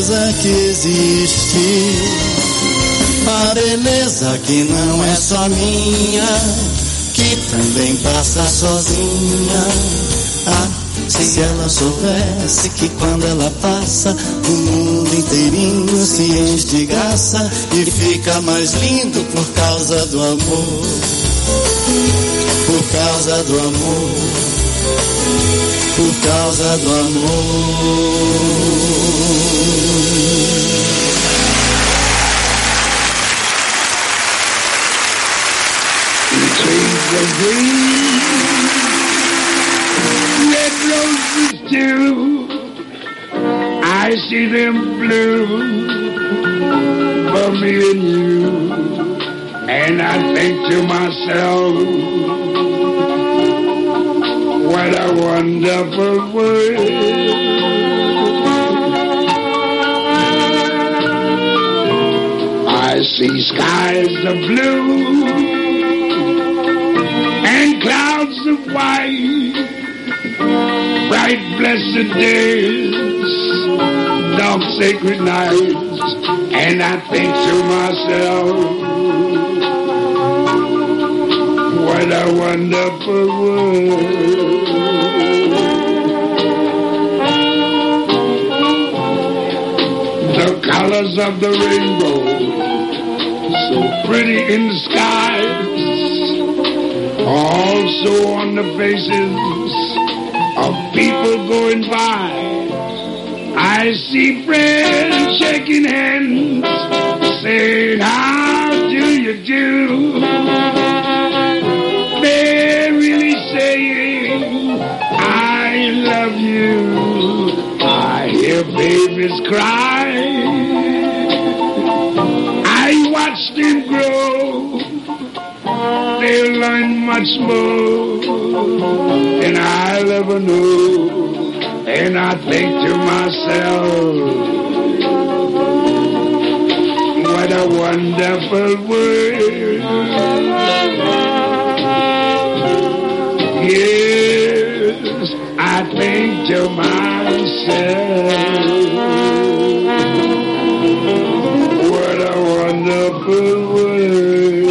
beleza que existe, a beleza que não é só minha, que também passa sozinha. Ah, se ela soubesse que quando ela passa, o mundo inteirinho se enche de graça e fica mais lindo por causa do amor, por causa do amor, por causa do amor. Red roses too, I see them blue for me and you, and I think to myself, what a wonderful world. I see skies of blue and clouds of white, bright blessed days, dark sacred nights, and I think to myself, what a wonderful world. The colors of the rainbow, so pretty in the skies, also on the faces of people going by. I see friends shaking hands, saying, how do you do? They're really saying, I love you. I hear babies cry, I watch them grow. They'll learn much more than I'll ever know. And I think to myself, what a wonderful world. Yes, I think to myself, what a wonderful world.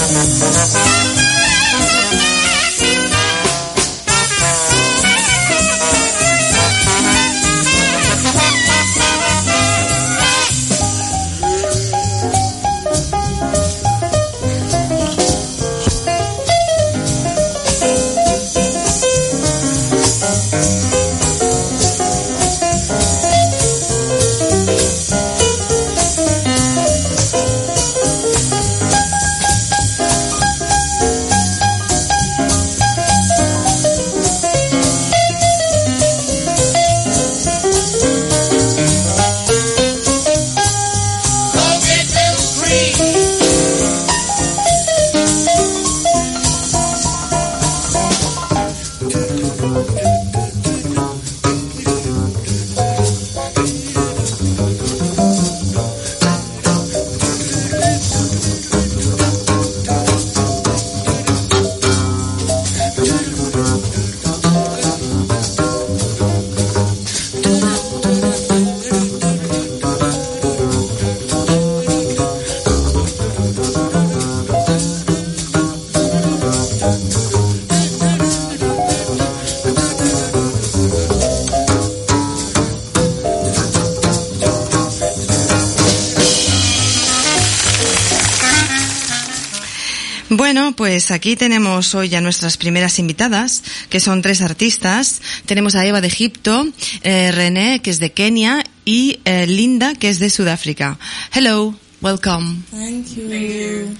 Bueno, pues aquí tenemos hoy a nuestras primeras invitadas, que son 3 artistas. Tenemos a Eva de Egipto, René, que es de Kenia, y Linda, que es de Sudáfrica. Hello, welcome. Thank you.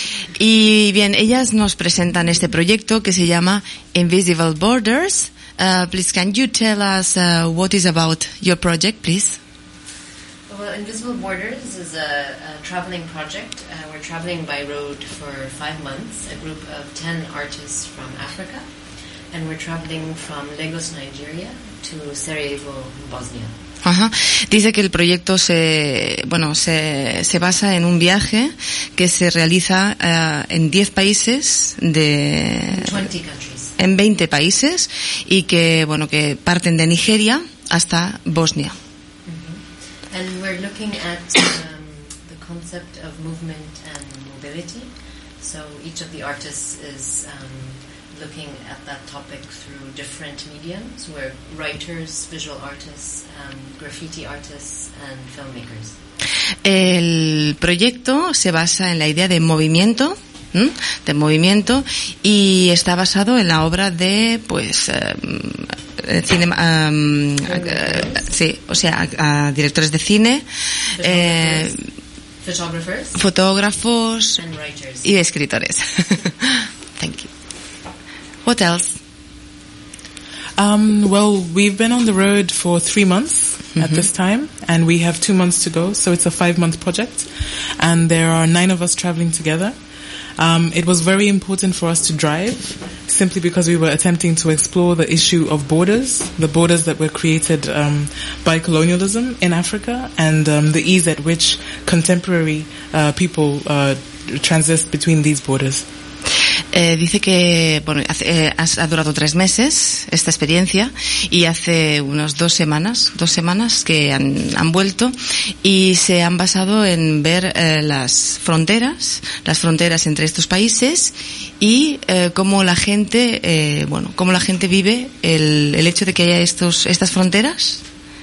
Y bien, ellas nos presentan este proyecto que se llama Invisible Borders. Please, can you tell us what is about your project, please? Well, Invisible Borders is a traveling project. We're traveling by road for 5 months, a group of 10 artists from Africa, and we're traveling from Lagos, Nigeria, to Sarajevo, Bosnia. Ajá. Dice que el proyecto se basa en un viaje que se realiza en 10 países en 20 países y que parten de Nigeria hasta Bosnia. And we're looking at the concept of movement and mobility. So each of the artists is looking at that topic through different mediums. We're writers, visual artists, graffiti artists, and filmmakers. El proyecto se basa en la idea de movimiento, y está basado en la obra de directores de cine, fotógrafos y escritores. Thank you. What else? Well, we've been on the road for 3 months at this time, and we have 2 months to go, so it's a 5-month project, and there are 9 of us traveling together. It was very important for us to drive, simply because we were attempting to explore the issue of borders, the borders that were created by colonialism in Africa, and the ease at which contemporary people transit between these borders. Dice que ha durado 3 meses esta experiencia y hace unas 2 semanas que han vuelto y se han basado en ver las fronteras entre estos países y cómo la gente vive el hecho de que haya estas fronteras.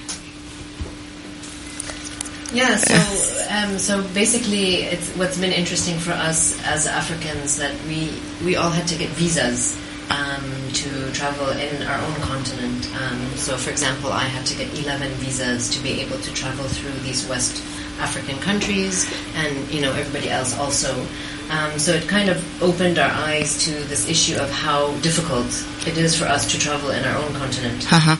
Yeah, so basically, what's been interesting for us as Africans that we all had to get visas to travel in our own continent. So, for example, I had to get 11 visas to be able to travel through these West African countries, and everybody else also. So it kind of opened our eyes to this issue of how difficult it is for us to travel in our own continent. Ajá.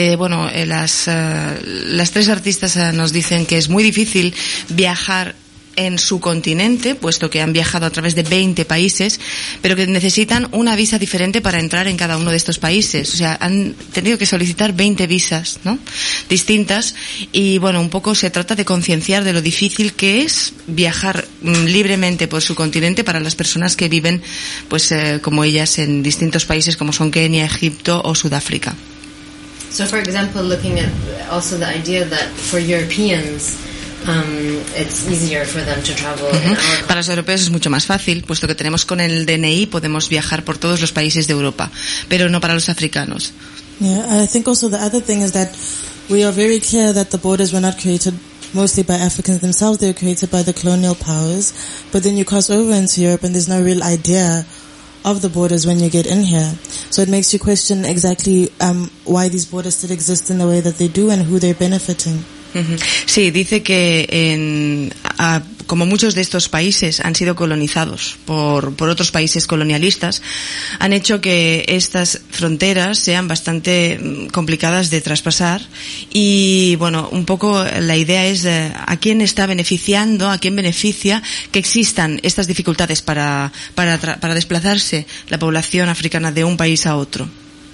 Las 3 artistas nos dicen que es muy difícil viajar en su continente, puesto que han viajado a través de 20 países, pero que necesitan una visa diferente para entrar en cada uno de estos países. O sea, han tenido que solicitar 20 visas, ¿no?, distintas, y un poco se trata de concienciar de lo difícil que es viajar libremente por su continente para las personas que viven, como ellas, en distintos países como son Kenia, Egipto o Sudáfrica. So, for example, looking at also the idea that for Europeans, it's easier for them to travel in our Para los europeos es mucho más fácil, puesto que tenemos con el DNI podemos viajar por todos los países de Europa, pero no para los africanos. Yeah, I think also the other thing is that we are very clear that the borders were not created mostly by Africans themselves, they were created by the colonial powers, but then you cross over into Europe and there's no real idea of the borders when you get in here. So it makes you question exactly why these borders still exist in the way that they do and who they're benefiting. Sí, dice que como muchos de estos países han sido colonizados por otros países colonialistas, han hecho que estas fronteras sean bastante complicadas de traspasar y, bueno, un poco la idea es a quién está beneficiando, a quién beneficia que existan estas dificultades para desplazarse la población africana de un país a otro.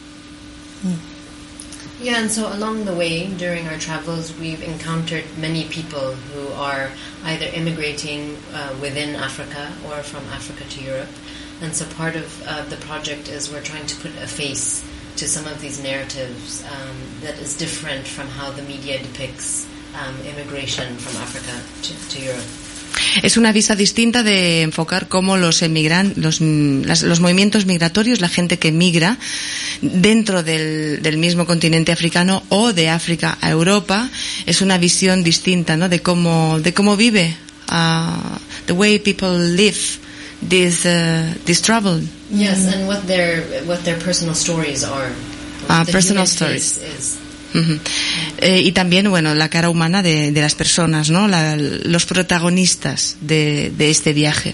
Yeah, and so along the way, during our travels, we've encountered many people who are either immigrating within Africa or from Africa to Europe. And so part of the project is we're trying to put a face to some of these narratives that is different from how the media depicts immigration from Africa to Europe. Es una vista distinta de enfocar cómo los movimientos migratorios, la gente que migra dentro del mismo continente africano o de África a Europa, es una visión distinta, ¿no? de cómo vive, the way people live this travel. Yes, and what their personal stories are. Personal stories. Y también, bueno, la cara humana de las personas, ¿no? Los protagonistas de este viaje.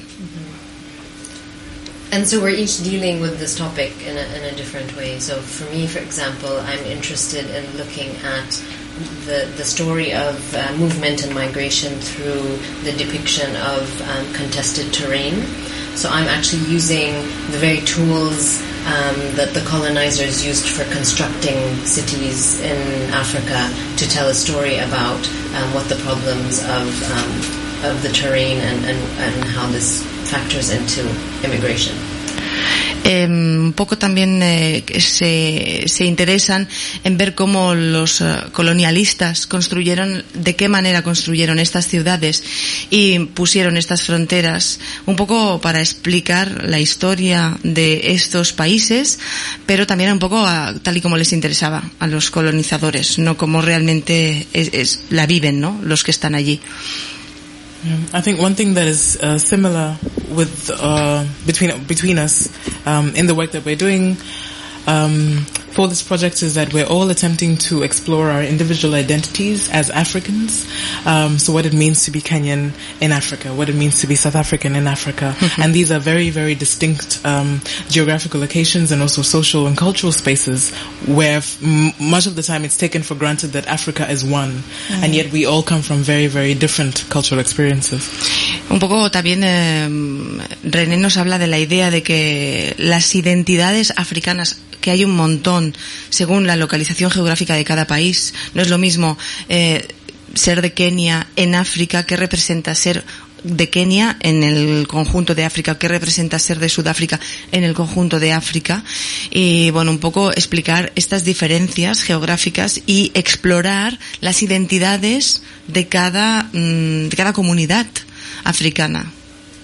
And so we're each dealing with this topic in a different way. So for me, for example, I'm interested in looking at the story of movement and migration through the depiction of contested terrain. So I'm actually using the very tools that the colonizers used for constructing cities in Africa to tell a story about what the problems of the terrain and how this factors into immigration. Un poco también se interesan en ver cómo los colonialistas de qué manera construyeron estas ciudades y pusieron estas fronteras, un poco para explicar la historia de estos países, pero también un poco tal y como les interesaba a los colonizadores, no como realmente la viven, ¿no? Los que están allí. I think one thing that is similar with between us in the work that we're doing for this project is that we're all attempting to explore our individual identities as Africans. So what it means to be Kenyan in Africa, what it means to be South African in Africa. And these are very, very distinct geographical locations and also social and cultural spaces where much of the time it's taken for granted that Africa is one. And yet we all come from very, very different cultural experiences. Un poco también René nos habla de la idea de que las identidades africanas, que hay un montón según la localización geográfica de cada país, no es lo mismo ser de Kenia en África que representa ser de Kenia en el conjunto de África, que representa ser de Sudáfrica en el conjunto de África, y bueno, un poco explicar estas diferencias geográficas y explorar las identidades de cada comunidad africana.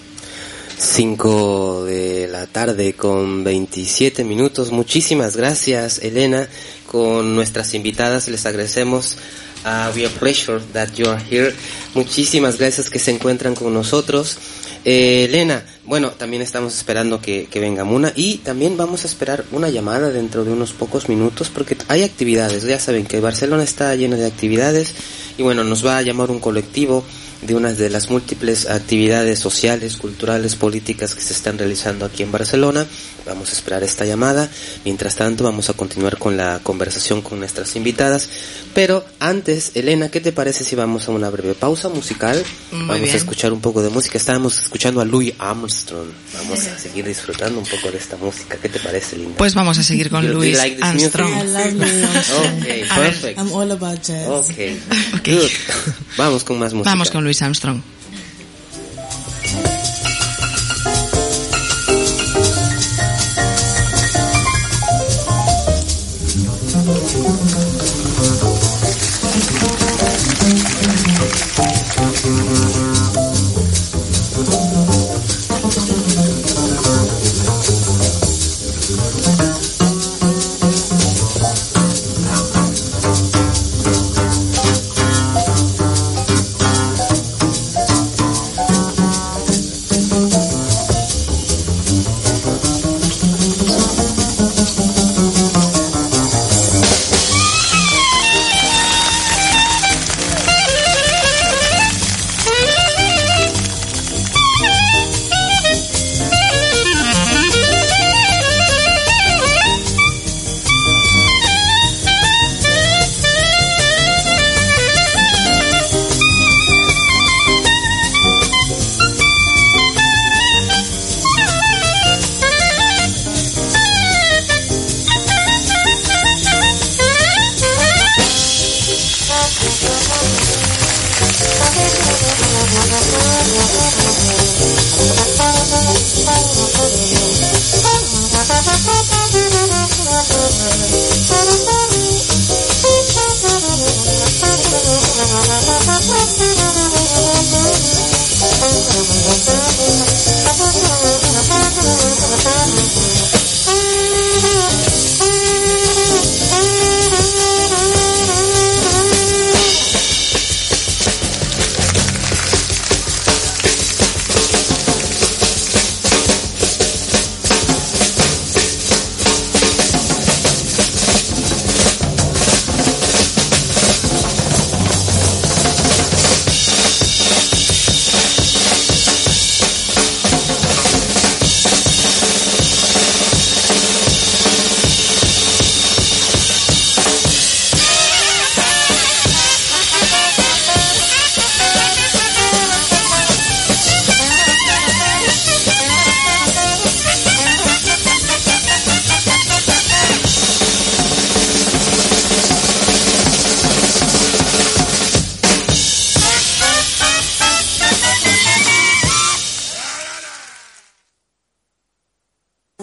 5 de la tarde con 27 minutos. Muchísimas gracias, Elena. Con nuestras invitadas les agradecemos. We are pleasure that you are here. Muchísimas gracias que se encuentran con nosotros. Elena, bueno, también estamos esperando que venga Muna y también vamos a esperar una llamada dentro de unos pocos minutos porque hay actividades. Ya saben que Barcelona está llena de actividades y bueno, nos va a llamar un colectivo de una de las múltiples actividades sociales, culturales, políticas que se están realizando aquí en Barcelona. Vamos a esperar esta llamada. Mientras tanto, vamos a continuar con la conversación con nuestras invitadas. Pero antes, Elena, ¿qué te parece si vamos a una breve pausa musical? Vamos a escuchar un poco de música. Estábamos escuchando a Louis Armstrong. Vamos a seguir disfrutando un poco de esta música. ¿Qué te parece, Linda? Pues vamos a seguir con Louis Armstrong. I love Louis Armstrong. Okay, perfect. I'm all about jazz. Okay, good. Vamos con más música. Vamos con Louis Armstrong.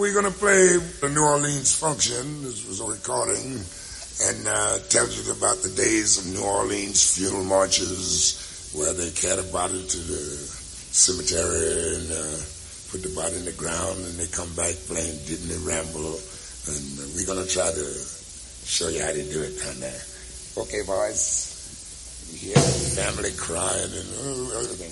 we're going to play the New Orleans Function. This was a recording, and tells you about the days of New Orleans funeral marches, where they carried a body to the cemetery and put the body in the ground, and they come back playing Didn't They Ramble, and we're going to try to show you how to do it down there. Okay, boys. You hear the family crying and everything.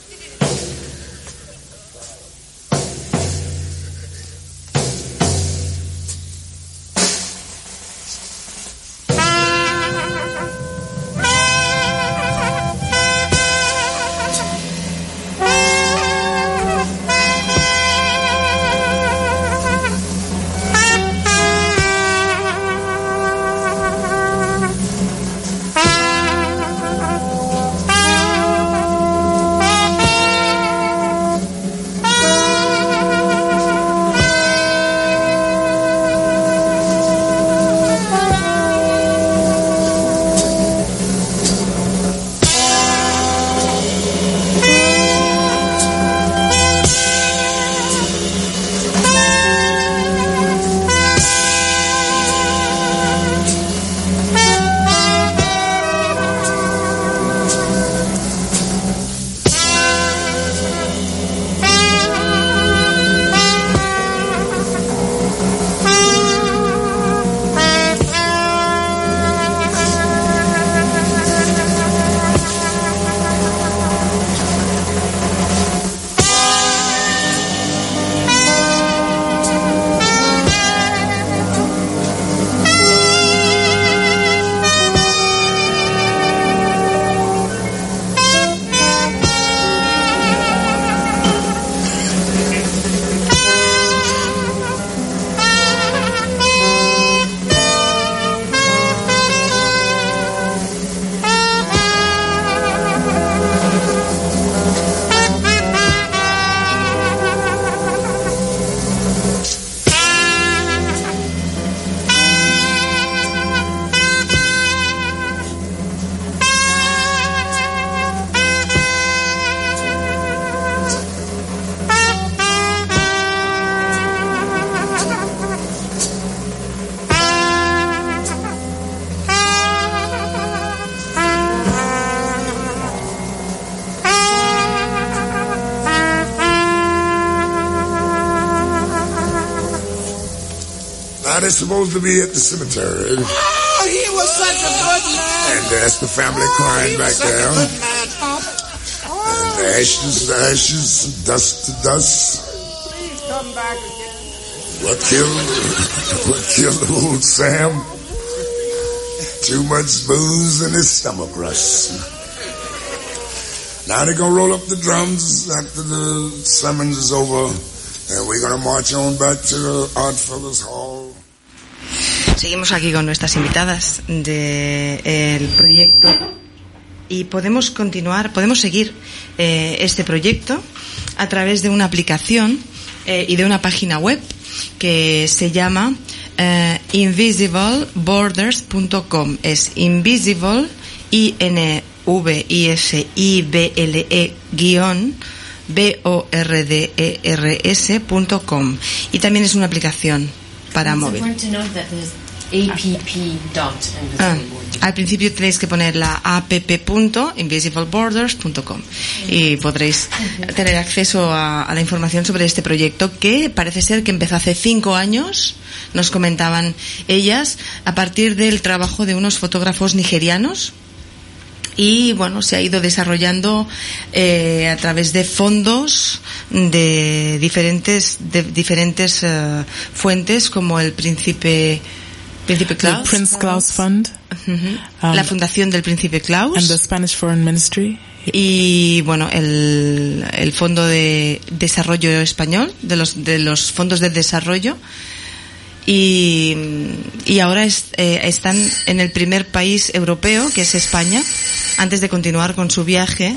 They're supposed to be at the cemetery. Oh, he was such a good man. And that's the family crying back there. And the ashes to ashes, dust to dust. Please come back again. What killed old Sam? Too much booze in his stomach rust. Now they're gonna roll up the drums after the summons is over, and we're gonna march on back to the Oddfellows Hall. Seguimos aquí con nuestras invitadas del proyecto y podemos seguir este proyecto a través de una aplicación y de una página web que se llama invisibleborders.com. Es invisible, invisible-borders.com, y también es una aplicación para móvil. Al principio tenéis que poner la app.invisibleborders.com y podréis tener acceso a la información sobre este proyecto, que parece ser que empezó hace 5 años, nos comentaban ellas, a partir del trabajo de unos fotógrafos nigerianos. Y bueno, se ha ido desarrollando a través de fondos de diferentes fuentes, como el Príncipe Klaus, the Prince Klaus Fund, la Fundación del Príncipe Klaus, and the Spanish Foreign Ministry, y bueno, el Fondo de Desarrollo Español, de los fondos de desarrollo. Y ahora están en el primer país europeo, que es España, antes de continuar con su viaje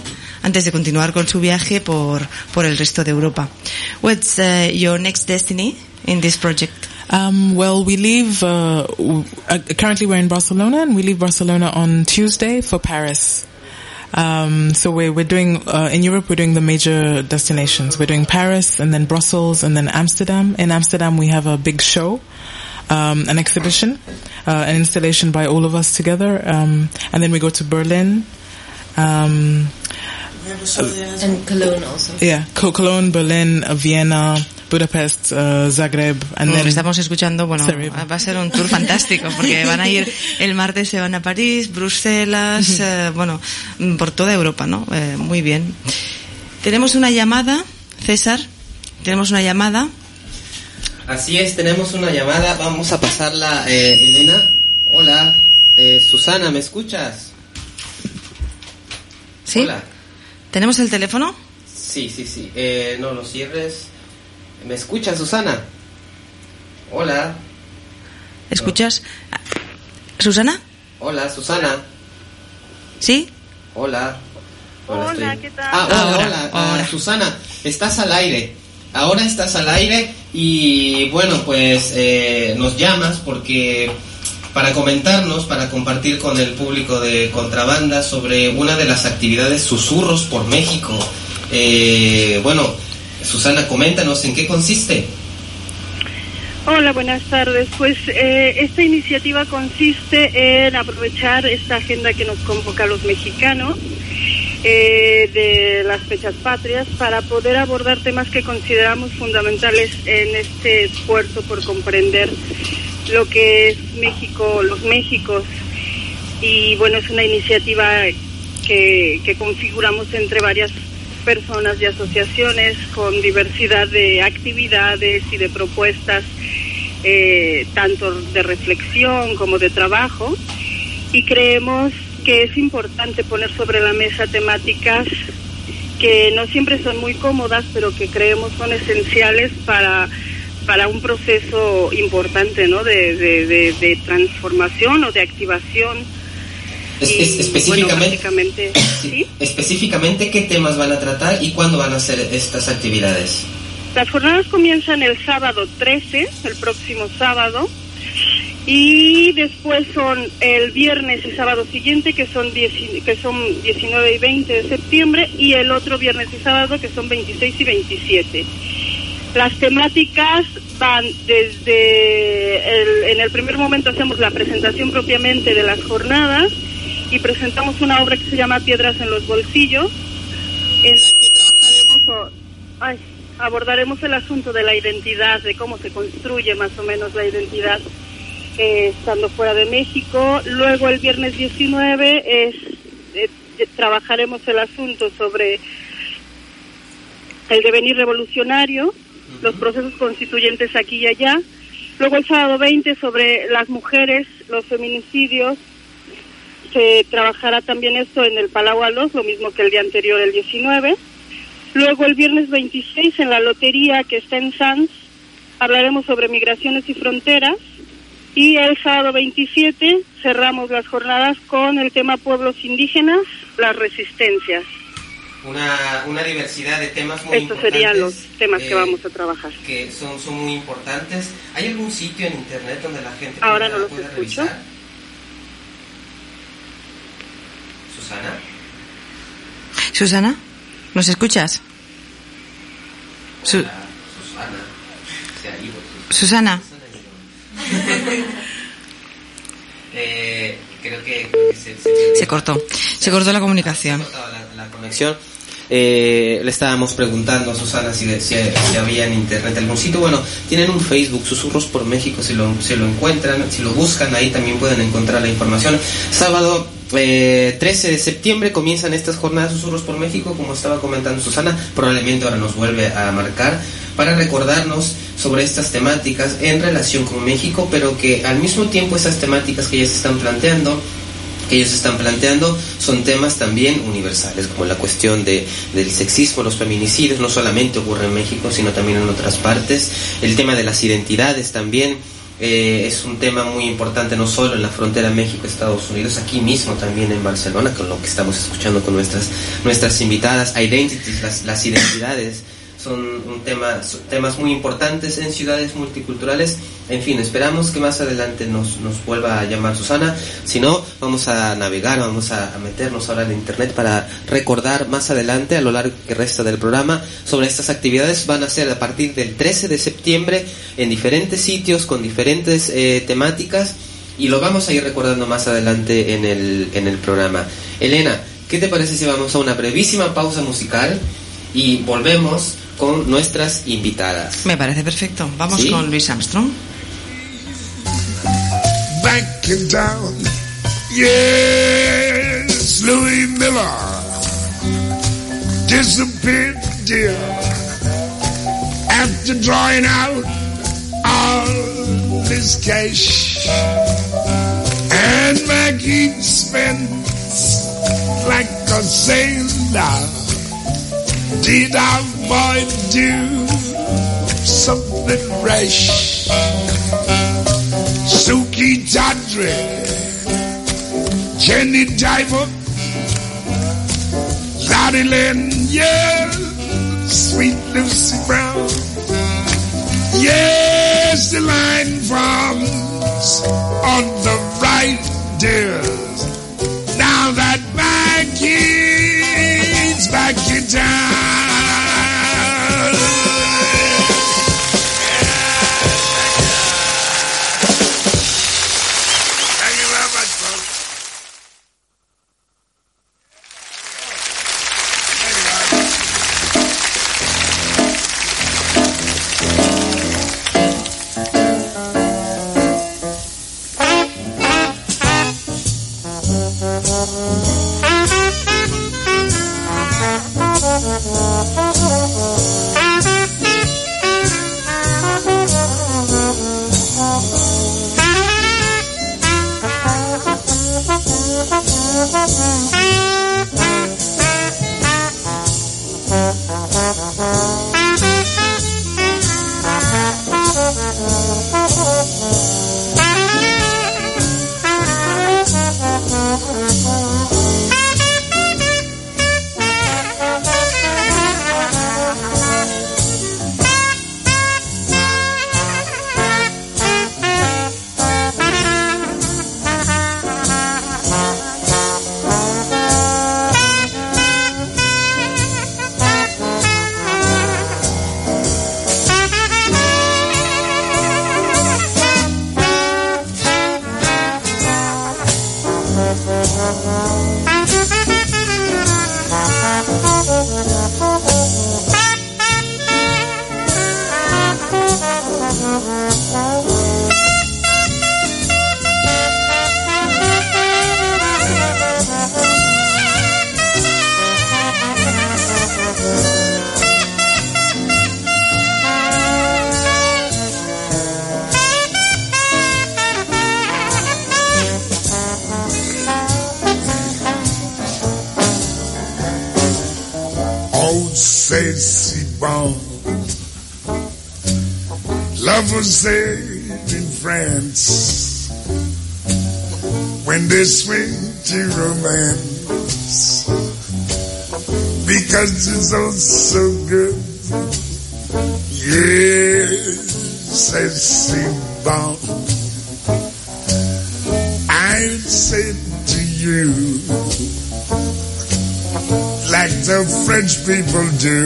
por el resto de Europa. What's your next destiny in this project? Well, we leave, currently we're in Barcelona, and we leave Barcelona on Tuesday for Paris. So we're doing, in Europe we're doing the major destinations. We're doing Paris and then Brussels and then Amsterdam. In Amsterdam we have a big show, an exhibition, an installation by all of us together. And then we go to Berlin. And Cologne also. Yeah, Cologne, Berlin, Vienna, Budapest, Zagreb, and then estamos escuchando, bueno, va a ser un tour fantástico porque van a ir el martes, se van a París, Bruselas, bueno, por toda Europa, ¿no? Muy bien. Tenemos una llamada, César, tenemos una llamada. Así es, tenemos una llamada, vamos a pasarla, Elena. Hola, Susana, ¿me escuchas? ¿Sí? Hola. ¿Tenemos el teléfono? Sí. No lo cierres. ¿Me escuchas, Susana? Hola. ¿Escuchas? ¿Susana? Hola, Susana. ¿Sí? Hola. Hola, ¿qué tal? Hola. Susana, estás al aire. Ahora estás al aire y bueno, pues nos llamas porque para comentarnos, para compartir con el público de Contrabanda sobre una de las actividades Susurros por México. Bueno, Susana, coméntanos en qué consiste. Hola, buenas tardes. Pues esta iniciativa consiste en aprovechar esta agenda que nos convoca a los mexicanos de las fechas patrias para poder abordar temas que consideramos fundamentales en este esfuerzo por comprender lo que es México, los Méxicos. Y bueno, es una iniciativa que configuramos entre varias personas y asociaciones con diversidad de actividades y de propuestas, tanto de reflexión como de trabajo, y creemos que es importante poner sobre la mesa temáticas que no siempre son muy cómodas, pero que creemos son esenciales para un proceso importante, ¿no? de transformación o de activación. Específicamente, bueno, ¿sí? Específicamente, ¿qué temas van a tratar y cuándo van a hacer estas actividades? Las jornadas comienzan el sábado 13, el próximo sábado, y después son el viernes y sábado siguiente, que son 19 y 20 de septiembre, y el otro viernes y sábado, que son 26 y 27. Las temáticas van desde en el primer momento hacemos la presentación propiamente de las jornadas y presentamos una obra que se llama Piedras en los bolsillos, en la que abordaremos el asunto de la identidad, de cómo se construye más o menos la identidad estando fuera de México. Luego el viernes 19 trabajaremos el asunto sobre el devenir revolucionario, los procesos constituyentes aquí y allá. Luego el sábado 20 sobre las mujeres, los feminicidios. Se trabajará también esto en el Palau Alós, lo mismo que el día anterior, el 19. Luego el viernes 26 en la lotería que está en Sanz hablaremos sobre migraciones y fronteras. Y el sábado 27 cerramos las jornadas con el tema pueblos indígenas, las resistencias. Una diversidad de temas muy Estos importantes. Serían los temas que vamos a trabajar. Que son muy importantes. ¿Hay algún sitio en internet donde la gente ahora pueda, no los pueda escucho revisar? Susana, ¿nos escuchas? Susana. Susana. Creo que se cortó la comunicación. Se cortó la conexión. Le estábamos preguntando a Susana si había en internet algún sitio. Bueno, tienen un Facebook, Susurros por México, si lo encuentran, si lo buscan, ahí también pueden encontrar la información. Sábado 13 de septiembre comienzan estas jornadas Susurros por México, como estaba comentando Susana, probablemente ahora nos vuelve a marcar para recordarnos sobre estas temáticas en relación con México, pero que al mismo tiempo esas temáticas que ellos están planteando son temas también universales, como la cuestión del sexismo, los feminicidios, no solamente ocurre en México, sino también en otras partes. El tema de las identidades también es un tema muy importante, no solo en la frontera México-Estados Unidos, aquí mismo también en Barcelona, con lo que estamos escuchando con nuestras invitadas. Identities, las identidades son temas muy importantes en ciudades multiculturales. En fin, esperamos que más adelante nos vuelva a llamar Susana. Si no, vamos a navegar, vamos a meternos ahora en internet para recordar más adelante, a lo largo que resta del programa, sobre estas actividades. Van a ser a partir del 13 de septiembre en diferentes sitios, con diferentes temáticas, y lo vamos a ir recordando más adelante en el programa. Elena, ¿qué te parece si vamos a una brevísima pausa musical y volvemos con nuestras invitadas? Me parece perfecto. Vamos, ¿sí?, con Louis Armstrong. Back in town, yes, Louis Miller disappeared, dear, after drawing out all his cash, and Maggie spends like a sailor. Did our boy do something rash? Suki Tadre, Jenny Diver, Lottie Lynn, yeah, sweet Lucy Brown. Yes, the line forms on the right, dears. Now that Maggie's back in town. Lovers say in France, when they swing to romance, because it's all so good. Yes, says Simon, I said to you, like the French people do,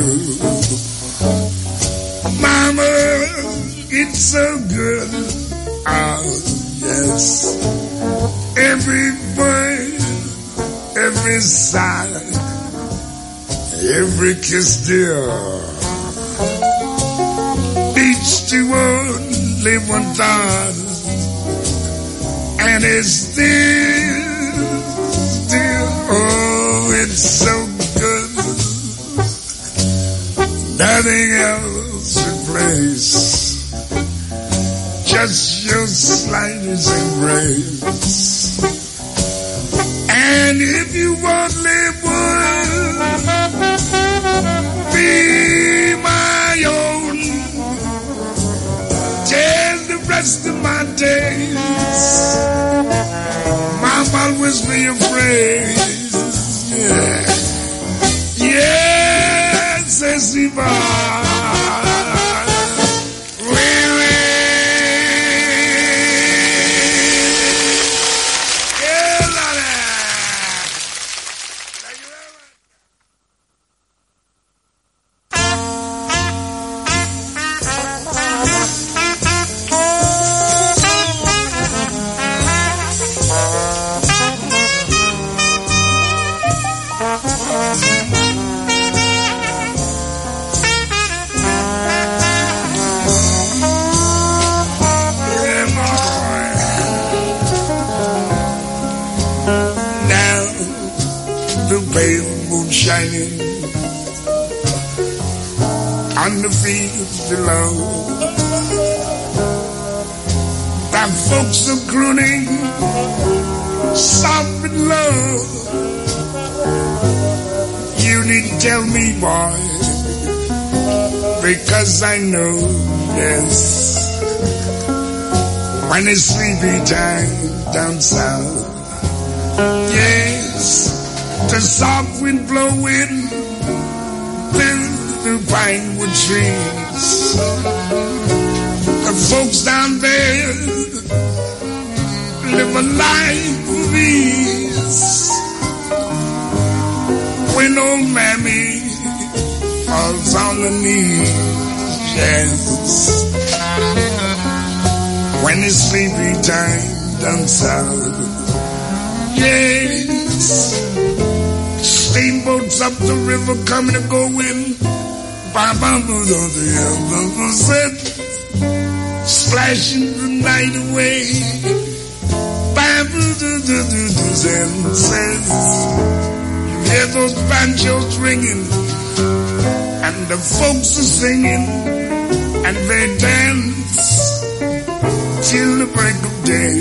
Mama, it's so good. Oh, yes. Every word, every sigh, every kiss, dear. Each to only one thought. And it's still, oh, it's so good. Nothing else replaces. Just your slightest embrace. And if you only would be my own, till the rest of my days, Mama always be afraid. Yeah, yes, Esteban. shining on the fields below. Our folks are crooning soft and low. You needn't tell me, boy, because I know, yes, when it's sleepy time down south, yes, the soft wind blowing through the pinewood trees. The folks down there live a life of ease. When old mammy falls on the knees, yes, when it's sleepy time down south, yes, steamboats up the river coming and going, splashing the night away, you hear those banjos ringing, and the folks are singing, and they dance till the break of day.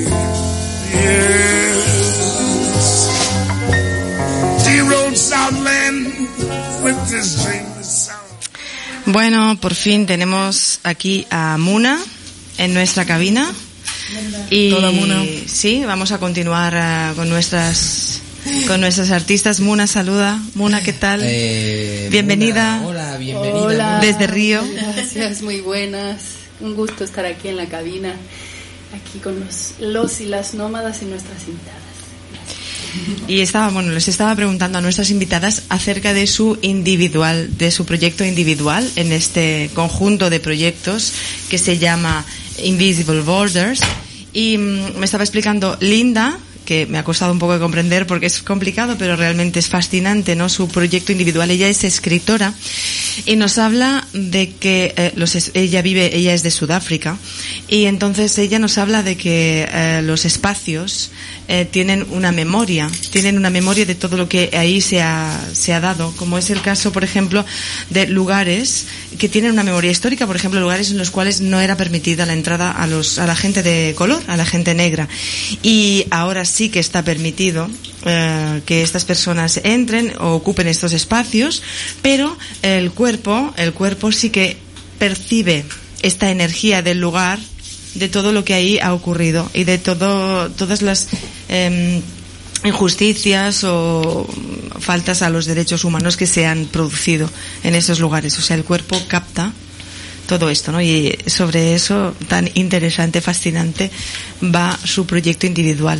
Yes, dear old Southland with this dreamless sound. Bueno, por fin tenemos aquí a Muna en nuestra cabina. Y Hola, Muna. Sí, vamos a continuar con nuestras artistas. Muna, saluda. Muna, ¿qué tal? Bienvenida. Muna, hola, bienvenida. Hola. Desde Río. Gracias, muy buenas. Un gusto estar aquí en la cabina, aquí con los y las nómadas y nuestras invitadas. Y les estaba preguntando a nuestras invitadas acerca de su proyecto individual en este conjunto de proyectos que se llama Invisible Borders. Y me estaba explicando Linda, que me ha costado un poco de comprender porque es complicado, pero realmente es fascinante, ¿no? Su proyecto individual. Ella es escritora y nos habla de que ella es de Sudáfrica, y entonces ella nos habla de que los espacios tienen una memoria de todo lo que ahí se ha dado, como es el caso, por ejemplo, de lugares que tienen una memoria histórica, por ejemplo, lugares en los cuales no era permitida la entrada a la gente de color, a la gente negra, y ahora sí que está permitido que estas personas entren o ocupen estos espacios, pero el cuerpo sí que percibe esta energía del lugar, de todo lo que ahí ha ocurrido y de todas las injusticias o faltas a los derechos humanos que se han producido en esos lugares. O sea, el cuerpo capta todo esto, ¿no? Y sobre eso, tan interesante, fascinante, va su proyecto individual.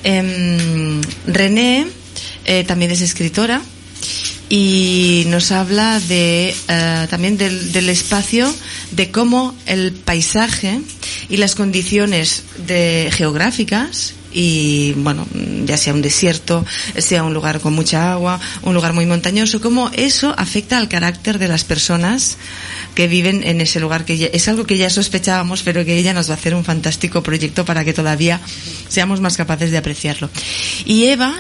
René también es escritora y nos habla también del espacio, de cómo el paisaje y las condiciones geográficas, y bueno, ya sea un desierto, sea un lugar con mucha agua, un lugar muy montañoso, cómo eso afecta al carácter de las personas que viven en ese lugar, que es algo que ya sospechábamos, pero que ella nos va a hacer un fantástico proyecto para que todavía seamos más capaces de apreciarlo. Y Eva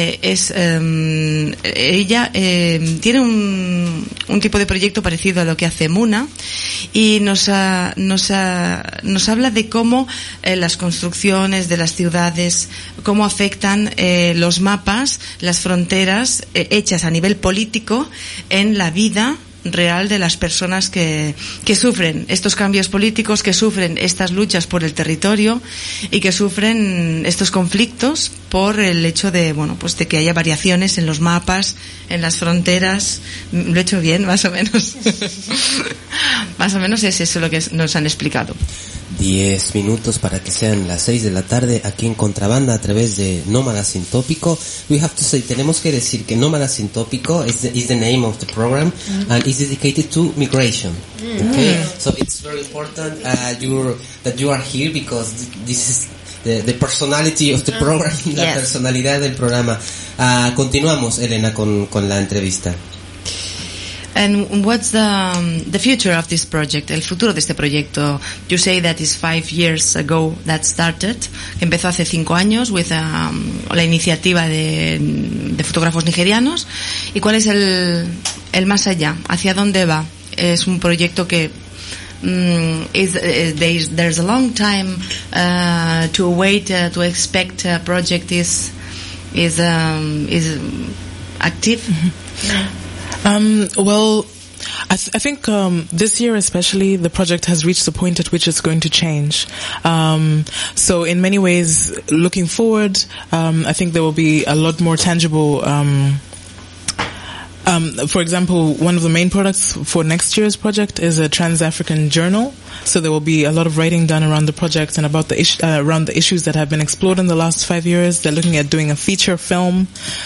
ella tiene un tipo de proyecto parecido a lo que hace Muna, y nos habla de cómo las construcciones de las ciudades, cómo afectan los mapas, las fronteras hechas a nivel político en la vida real de las personas que sufren estos cambios políticos, que sufren estas luchas por el territorio y que sufren estos conflictos por el hecho de, pues de que haya variaciones en los mapas, en las fronteras. ¿Lo he hecho bien, más o menos? Más o menos es eso lo que nos han explicado. 10 minutos para que sean las 6 de la tarde aquí en Contrabanda a través de Nómada Sin Tópico. Tenemos que decir que Nómada Sin Tópico is the name of the program, and is dedicated to migration. Okay, so it's very important that you are here, because this is the personality of the program, la personalidad del programa. Continuamos, Elena, con la entrevista. And what's the future of this project? El futuro de este proyecto. You say that is 5 years ago that started. Empezó hace 5 años with la iniciativa de fotógrafos nigerianos. ¿Y cuál es el más allá? ¿Hacia dónde va? Es un proyecto que there's a long time to wait to expect a project is active. Well, I think this year especially, the project has reached a point at which it's going to change. So in many ways, looking forward, I think there will be a lot more tangible. For example, one of the main products for next year's project is a Trans-African journal. So there will be a lot of writing done around the project and about around the issues that have been explored in the last 5 years. They're looking at doing a feature film.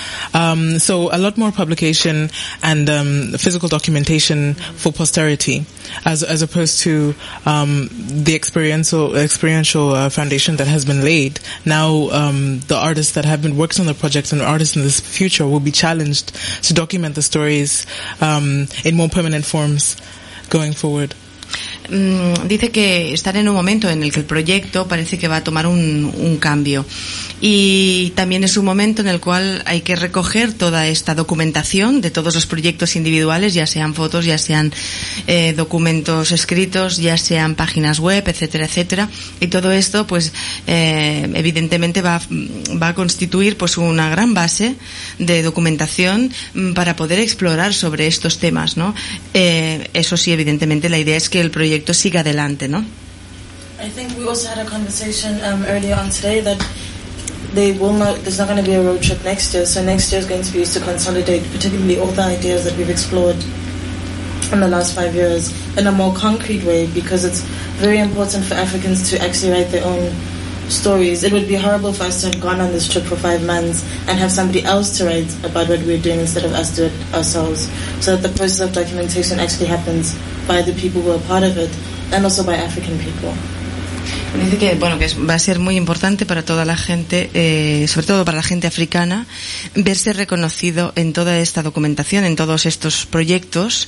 So a lot more publication and physical documentation for posterity, as opposed to the experiential foundation that has been laid. Now the artists that have been working on the project and artists in this future will be challenged to document the stories in more permanent forms going forward. Dice que están en un momento en el que el proyecto parece que va a tomar un cambio, y también es un momento en el cual hay que recoger toda esta documentación de todos los proyectos individuales, ya sean fotos, ya sean documentos escritos, ya sean páginas web, etcétera, etcétera, y todo esto pues evidentemente va a constituir pues una gran base de documentación para poder explorar sobre estos temas, ¿no? Eso sí, evidentemente la idea es que el proyecto siga adelante, ¿no? I think we also had a conversation earlier on today that there's not going to be a road trip next year, so next year is going to be used to consolidate particularly all the ideas that we've explored in the last 5 years in a more concrete way, because it's very important for Africans to actually write their own stories. It would be horrible for us to have gone on this trip for 5 months and have somebody else to write about what we're doing instead of us do it ourselves, so that the process of documentation actually happens by the people who are part of it and also by African people. Dice que bueno, que va a ser muy importante para toda la gente, sobre todo para la gente africana, verse reconocido en toda esta documentación, en todos estos proyectos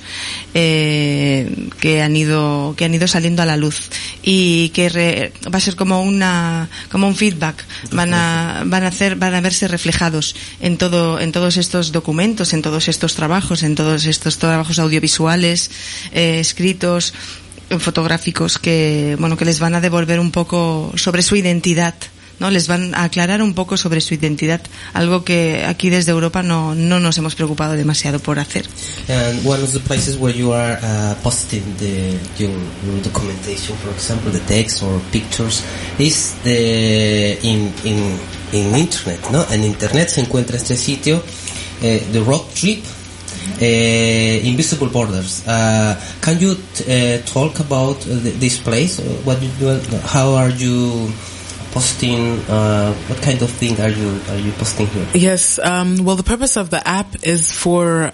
que han ido saliendo a la luz, y que va a ser como un feedback, van a verse reflejados en todos estos documentos, en todos estos trabajos, audiovisuales, escritos, fotográficos, que les van a devolver un poco sobre su identidad, ¿no? Les van a aclarar un poco sobre su identidad, algo que aquí desde Europa no nos hemos preocupado demasiado por hacer. And one of the places where you are posting your documentation, for example, the text or pictures, is in internet, ¿no? En internet se encuentra este sitio, The Road Trip. Invisible Borders. Can you talk about this place? What you do? How are you posting? What kind of thing are you posting here? Yes. Well, the purpose of the app is for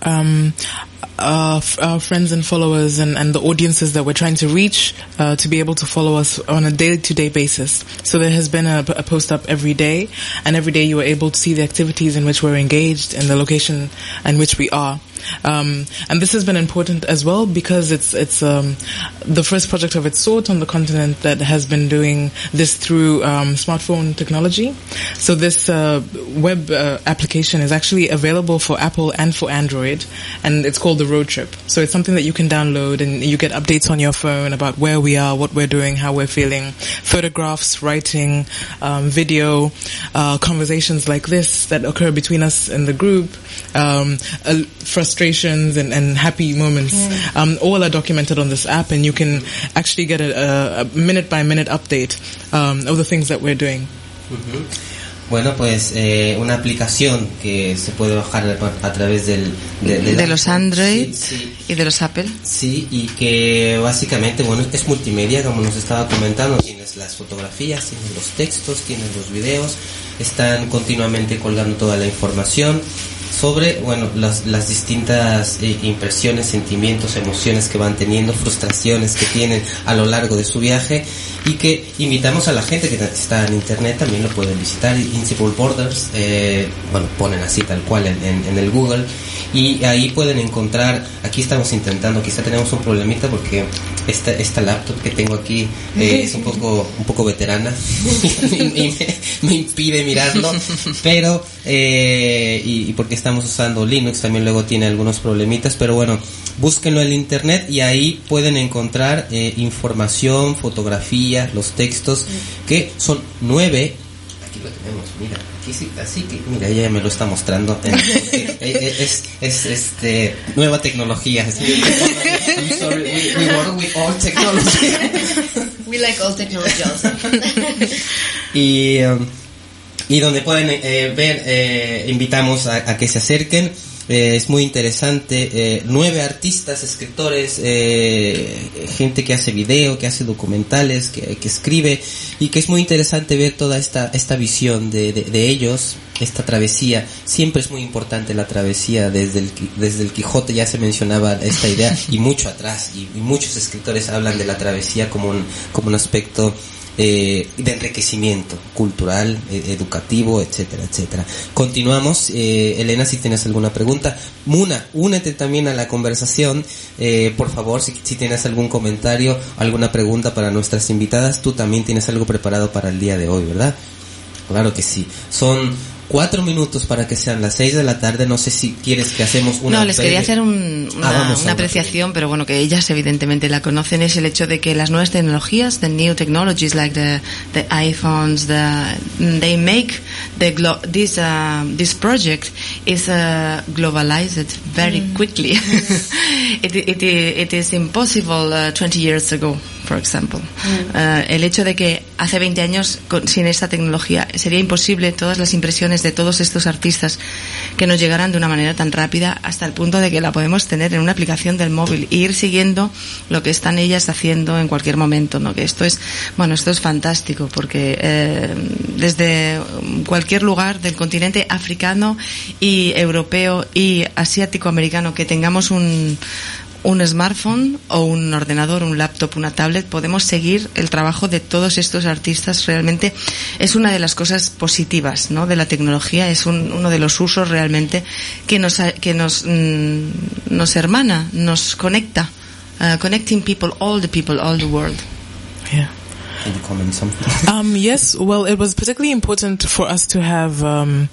our friends and followers and the audiences that we're trying to reach to be able to follow us on a day-to-day basis. So there has been a post up every day, and every day you are able to see the activities in which we're engaged and the location in which we are. And this has been important as well because it's the first project of its sort on the continent that has been doing this through smartphone technology. So this web application is actually available for Apple and for Android, and it's called the Road Trip. So it's something that you can download, and you get updates on your phone about where we are, what we're doing, how we're feeling, photographs, writing, video, conversations like this that occur between us in the group, frustrations and happy moments, all are documented on this app, and you can actually get a minute-by-minute update of the things that we're doing. Bueno, pues una aplicación que se puede bajar a través de los Android y de los Apple. Sí, y que básicamente, bueno, es multimedia, como nos estaba comentando. Tienes las fotografías, tienes los textos, tienes los videos. Están continuamente colgando toda la información sobre, bueno, las distintas impresiones, sentimientos, emociones que van teniendo, frustraciones que tienen a lo largo de su viaje. y que invitamos a la gente que está en internet, también lo pueden visitar. Invisible Borders, ponen así tal cual en el Google, y ahí pueden encontrar. Aquí estamos intentando, quizá tenemos un problemita porque esta laptop que tengo aquí es un poco veterana y me impide mirarlo, pero y porque estamos usando Linux también luego tiene algunos problemitas, pero bueno, búsquenlo en internet y ahí pueden encontrar información, fotografías, los textos, que son 9. Aquí lo tenemos, mira, aquí sí, así que mira, ella me lo está mostrando. Es nueva tecnología. I'm sorry, we work with all technology. We like all technology also. Y donde pueden ver, invitamos a que se acerquen. Es muy interesante. 9 artistas, escritores, gente que hace video, que hace documentales, que escribe, y que es muy interesante ver toda esta visión de ellos, esta travesía. Siempre es muy importante la travesía. Desde el Quijote ya se mencionaba esta idea, y mucho atrás, y muchos escritores hablan de la travesía como un aspecto de enriquecimiento cultural, educativo, etcétera, etcétera. Continuamos. Elena, si tienes alguna pregunta. Muna, únete también a la conversación, por favor, si tienes algún comentario, alguna pregunta para nuestras invitadas. Tú también tienes algo preparado para el día de hoy, ¿verdad? Claro que sí. Son 4 minutos para que sean las 6 de la tarde. No sé si quieres que hacemos una... No, les quería hacer una apreciación, pero bueno, que ellas evidentemente la conocen. Es el hecho de que las nuevas tecnologías, the new technologies like the iPhones, they make this project is globalized very quickly. It is impossible 20 years ago, for example. El hecho de que hace 20 años sin esta tecnología sería imposible todas las impresiones de todos estos artistas que nos llegaran de una manera tan rápida, hasta el punto de que la podemos tener en una aplicación del móvil e ir siguiendo lo que están ellas haciendo en cualquier momento, ¿no? Que esto es fantástico, porque desde cualquier lugar del continente africano y europeo y asiático-americano que tengamos un smartphone o un ordenador, un laptop, una tablet, podemos seguir el trabajo de todos estos artistas. Realmente es una de las cosas positivas, ¿no?, de la tecnología. Es uno de los usos realmente que nos hermana, nos conecta, connecting people, all the world. Yeah. Can you comment something? Yes. Well, it was particularly important for us to have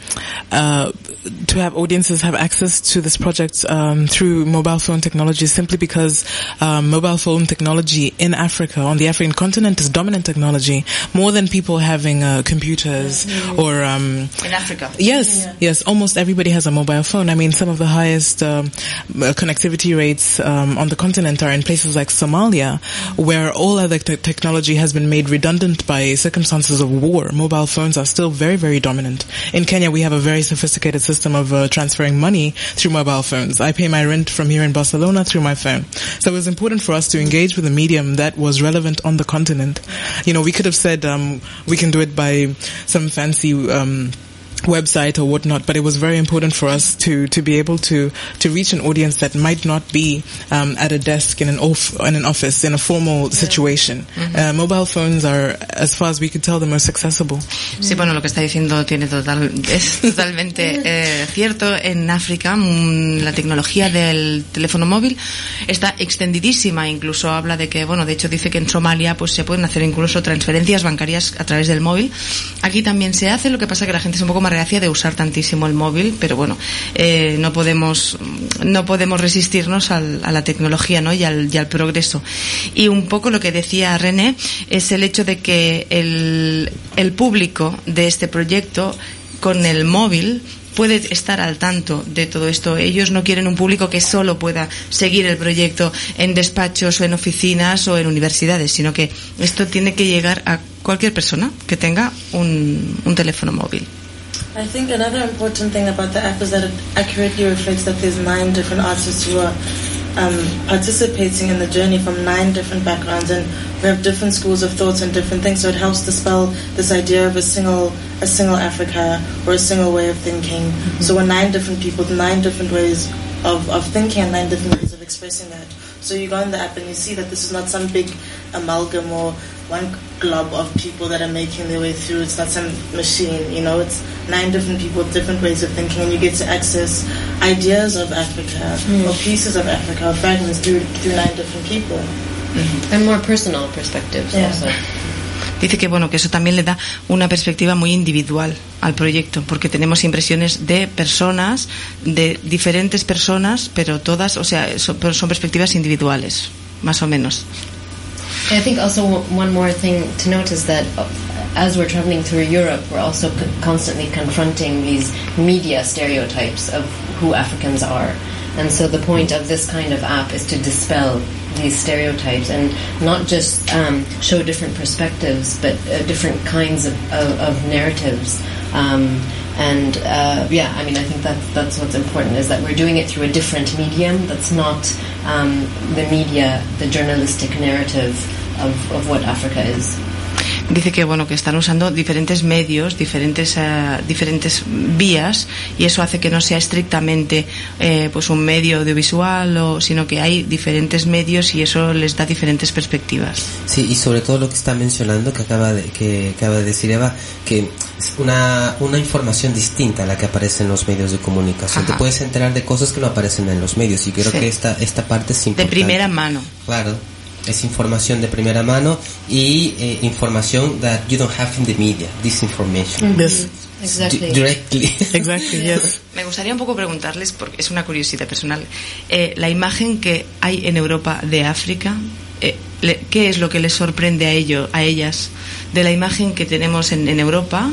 audiences have access to this project through mobile phone technology, simply because mobile phone technology in Africa, on the African continent, is dominant technology, more than people having computers or in Africa. Yes, almost everybody has a mobile phone. I mean, some of the highest connectivity rates on the continent are in places like Somalia, where all other technology has been made redundant by circumstances of war. Mobile phones are still very, very dominant. In Kenya, we have a very sophisticated system of transferring money through mobile phones. I pay my rent from here in Barcelona through my phone. So it was important for us to engage with a medium that was relevant on the continent. You know, we could have said we can do it by some fancy website or whatnot, but it was very important for us to be able to reach an audience that might not be at a desk in an office in a formal situation. Mobile phones are, as far as we could tell, the most accessible. Sí, bueno, lo que está diciendo es totalmente cierto. En África la tecnología del teléfono móvil está extendidísima. Incluso habla de que, bueno, de hecho dice que en Somalia pues se pueden hacer incluso transferencias bancarias a través del móvil. Aquí también se hace, lo que pasa que la gente es un poco más reacia de usar tantísimo el móvil, pero bueno, no podemos resistirnos a la tecnología, ¿no?, y al progreso. Y un poco lo que decía René es el hecho de que el público de este proyecto con el móvil puede estar al tanto de todo esto. Ellos no quieren un público que solo pueda seguir el proyecto en despachos o en oficinas o en universidades, sino que esto tiene que llegar a cualquier persona que tenga un teléfono móvil. I think another important thing about the app is that it accurately reflects that there's 9 different artists who are participating in the journey from 9 different backgrounds, and we have different schools of thoughts and different things, so it helps dispel this idea of a single Africa or a single way of thinking. So we're 9 different people, 9 different ways of thinking and 9 different ways of expressing that. So you go on the app and you see that this is not some big amalgam or one glob of people that are making their way through. It's not some machine, you know. It's 9 different people with different ways of thinking, and you get to access ideas of Africa or pieces of Africa or fragments through 9 different people. And more personal perspectives also. Dice que bueno, que eso también le da una perspectiva muy individual al proyecto, porque tenemos impresiones de personas, de diferentes personas, pero todas, o sea, son perspectivas individuales, más o menos. I think also one more thing to note is that as we're traveling through Europe, we're also constantly confronting these media stereotypes of who Africans are. And so the point of this kind of app is to dispel these stereotypes and not just show different perspectives, but different kinds of narratives. Yeah, I mean, I think that's what's important, is that we're doing it through a different medium that's not the media, the journalistic narrative of what Africa is. Dice que bueno, que están usando diferentes medios, diferentes vías, y eso hace que no sea estrictamente pues un medio audiovisual, sino que hay diferentes medios y eso les da diferentes perspectivas. Sí, y sobre todo lo que está mencionando, que acaba de decir Eva, que es una información distinta a la que aparece en los medios de comunicación. Te puedes enterar de cosas que no aparecen en los medios, y creo que esta parte es importante. De primera mano. Claro. Es información de primera mano y información that you don't have in the media, disinformation. Yes. Exactly. Directly. Exactly, yes. Me gustaría un poco preguntarles, porque es una curiosidad personal, la imagen que hay en Europa de África, ¿qué es lo que les sorprende a ellas de la imagen que tenemos en Europa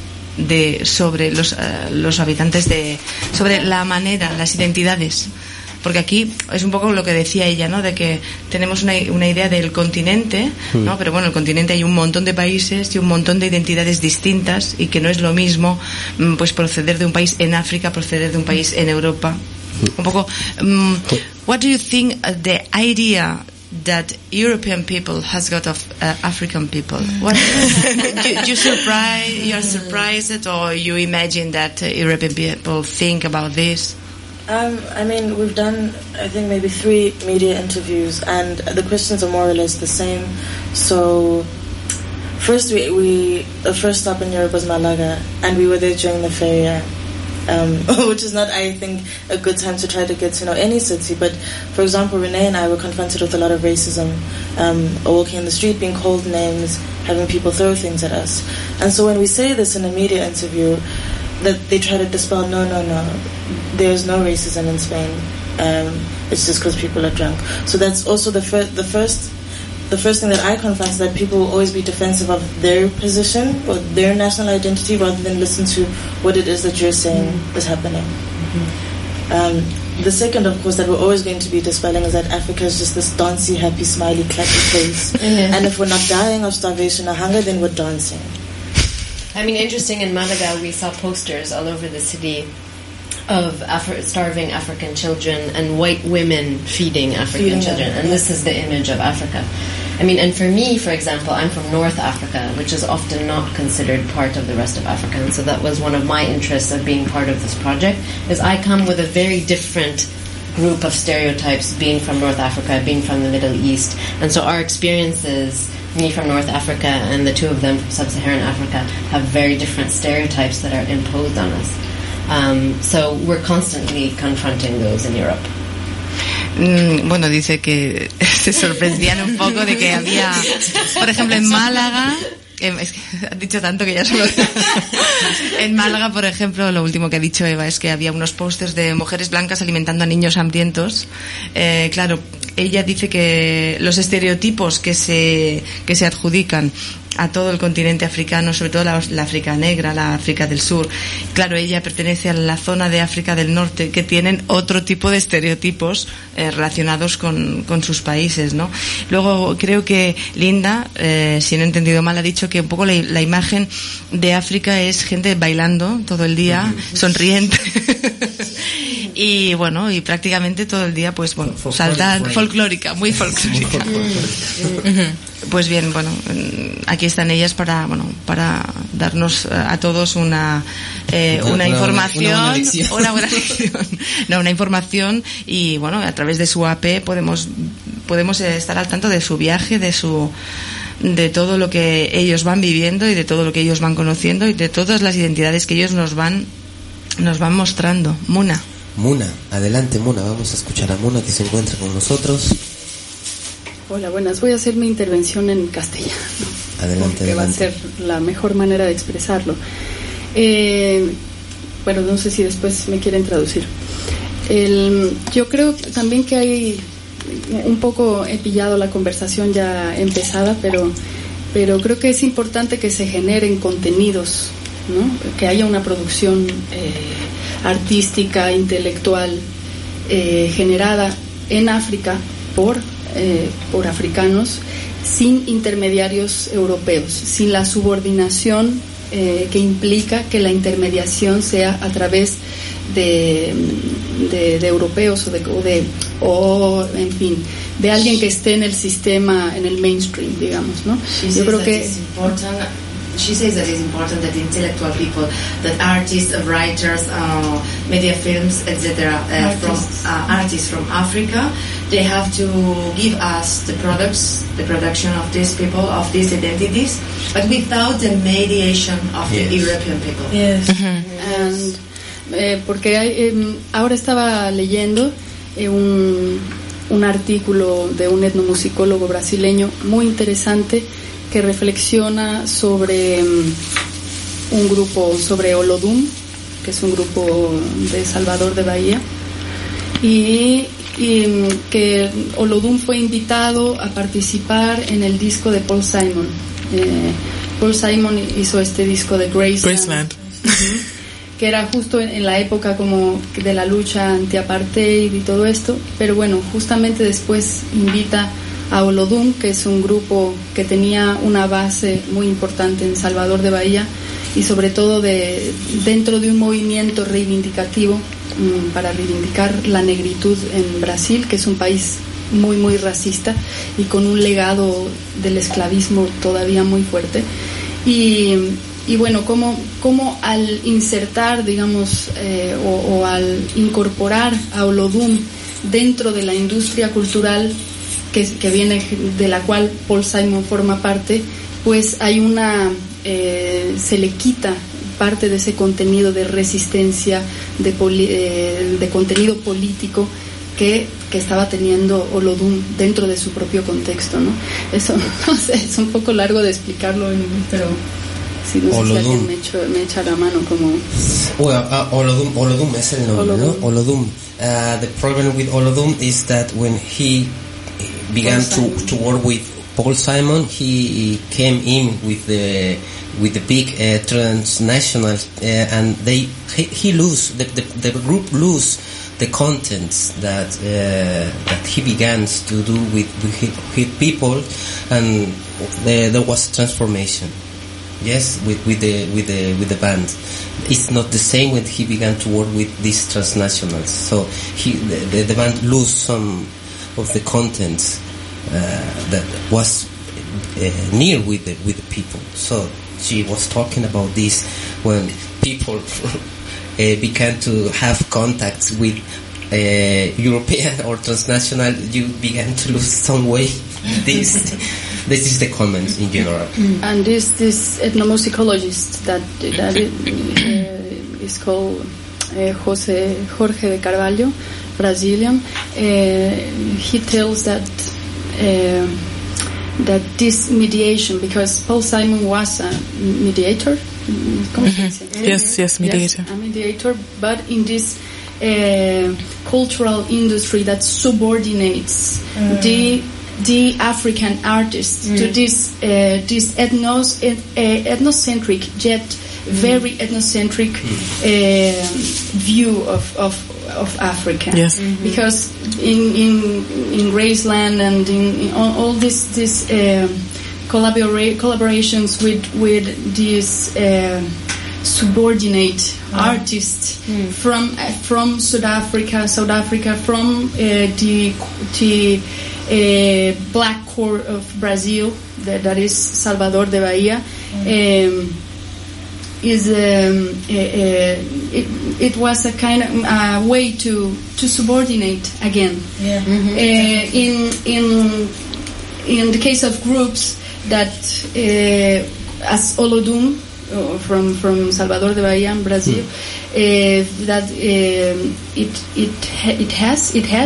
sobre los habitantes, sobre la manera, las identidades? Porque aquí es un poco lo que decía ella, ¿no? De que tenemos una idea del continente, ¿no? Pero bueno, el continente hay un montón de países y un montón de identidades distintas, y que no es lo mismo pues proceder de un país en África, proceder de un país en Europa. Un poco, what do you think the idea that European people has got of African people? What you're surprised, or you imagine that European people think about this? I mean, we've done, I think, maybe 3 media interviews, and the questions are more or less the same. So, first the first stop in Europe was Malaga, and we were there during the feria, which is not, I think, a good time to try to get to know any city. But, for example, Renee and I were confronted with a lot of racism, walking in the street, being called names, having people throw things at us. And so when we say this in a media interview, that they try to dispel, no, there's no racism in Spain. It's just because people are drunk. So that's also the first thing that I confront, is that people will always be defensive of their position or their national identity, rather than listen to what it is that you're saying is happening. The second, of course, that we're always going to be dispelling is that Africa is just this dancey, happy, smiley, clappy place. And if we're not dying of starvation or hunger, then we're dancing. I mean, interesting, in Malaga we saw posters all over the city of starving African children and white women feeding African children, and this is the image of Africa. I mean, and for me, for example, I'm from North Africa, which is often not considered part of the rest of Africa, and so that was one of my interests of being part of this project, is I come with a very different group of stereotypes, being from North Africa, being from the Middle East, and so our experiences, me from North Africa and the two of them from Sub-Saharan Africa, have very different stereotypes that are imposed on us. So we're constantly confronting those in Europe. Bueno, dice que se sorprendían un poco de que había, por ejemplo, en Málaga, es que has dicho tanto que ya solo... En Málaga, por ejemplo, lo último que ha dicho Eva es que había unos pósters de mujeres blancas alimentando a niños hambrientos. Claro, ella dice que los estereotipos que se adjudican a todo el continente africano, sobre todo la África negra, la África del sur. Claro, ella pertenece a la zona de África del norte, que tienen otro tipo de estereotipos relacionados con sus países, ¿no? Luego creo que Linda, si no he entendido mal, ha dicho que un poco la imagen de África es gente bailando todo el día, sonriente. Y bueno, y prácticamente todo el día, pues bueno, saltar, folclórica, muy folclórica. Pues bien, bueno, aquí están ellas para darnos a todos una información, una buena lección, una información, y bueno, a través de su AP podemos estar al tanto de su viaje, de de todo lo que ellos van viviendo y de todo lo que ellos van conociendo y de todas las identidades que ellos nos van mostrando. Muna, adelante Muna, vamos a escuchar a Muna que se encuentra con nosotros. Hola, buenas. Voy a hacer mi intervención en castellano. Adelante. Va a ser la mejor manera de expresarlo. Bueno, no sé si después me quieren traducir. Yo creo también que hay un poco, he pillado la conversación ya empezada, pero creo que es importante que se generen contenidos, ¿no? Que haya una producción artística, intelectual, generada en África por africanos, sin intermediarios europeos, sin la subordinación que implica que la intermediación sea a través de europeos o en fin, de alguien que esté en el sistema, en el mainstream, digamos, ¿no? Yo creo que she says that it's important that intellectual people, that artists, writers, media films, etc., artists from Africa, they have to give us the products, the production of these people, of these identities, but without the mediation of the European people. Yes. And, porque ahora estaba leyendo un artículo de un etnomusicólogo brasileño muy interesante que reflexiona sobre un grupo, sobre Olodum, que es un grupo de Salvador de Bahía, y que Olodum fue invitado a participar en el disco de Paul Simon. Paul Simon hizo este disco de Graceland. Que era justo en la época como de la lucha anti-apartheid y todo esto, pero bueno, justamente después invita a Olodum, que es un grupo que tenía una base muy importante en Salvador de Bahía y sobre todo dentro de un movimiento reivindicativo para reivindicar la negritud en Brasil, que es un país muy muy racista y con un legado del esclavismo todavía muy fuerte. Y bueno, como al insertar, digamos, o al incorporar a Olodum dentro de la industria cultural que viene, de la cual Paul Simon forma parte, pues hay se le quita parte de ese contenido de resistencia, de contenido político que estaba teniendo Olodum dentro de su propio contexto, ¿no? Eso, no sé, es un poco largo de explicarlo, pero si no sé si alguien me echa la mano como... Olodum es el nombre, ¿no? Olodum. The problem with Olodum is that when he began to work with Paul Simon, he came in with the big transnational, and the group lose the contents that he began to do with his people, and there was transformation. Yes, with the band, it's not the same when he began to work with these transnationals. So the band lose some of the contents that was near with the people. So she was talking about this when people began to have contacts with European or transnational. You began to lose some way. This is the comments in general. And this ethnomusicologist that is called Jorge de Carvalho, Brazilian, he tells that this mediation, because Paul Simon was a mediator. Yes, mediator. Yes, a mediator, but in this cultural industry that subordinates the African artists to this ethnocentric yet very ethnocentric view of Africa. Yes. Because in Graceland and in all this collaborations with these subordinate artists from South Africa, from the black core of Brazil, that is Salvador de Bahia, it was a kind of way to subordinate again. Yeah. In the case of groups, that as Olodum from Salvador de Bahia, Brazil, that it had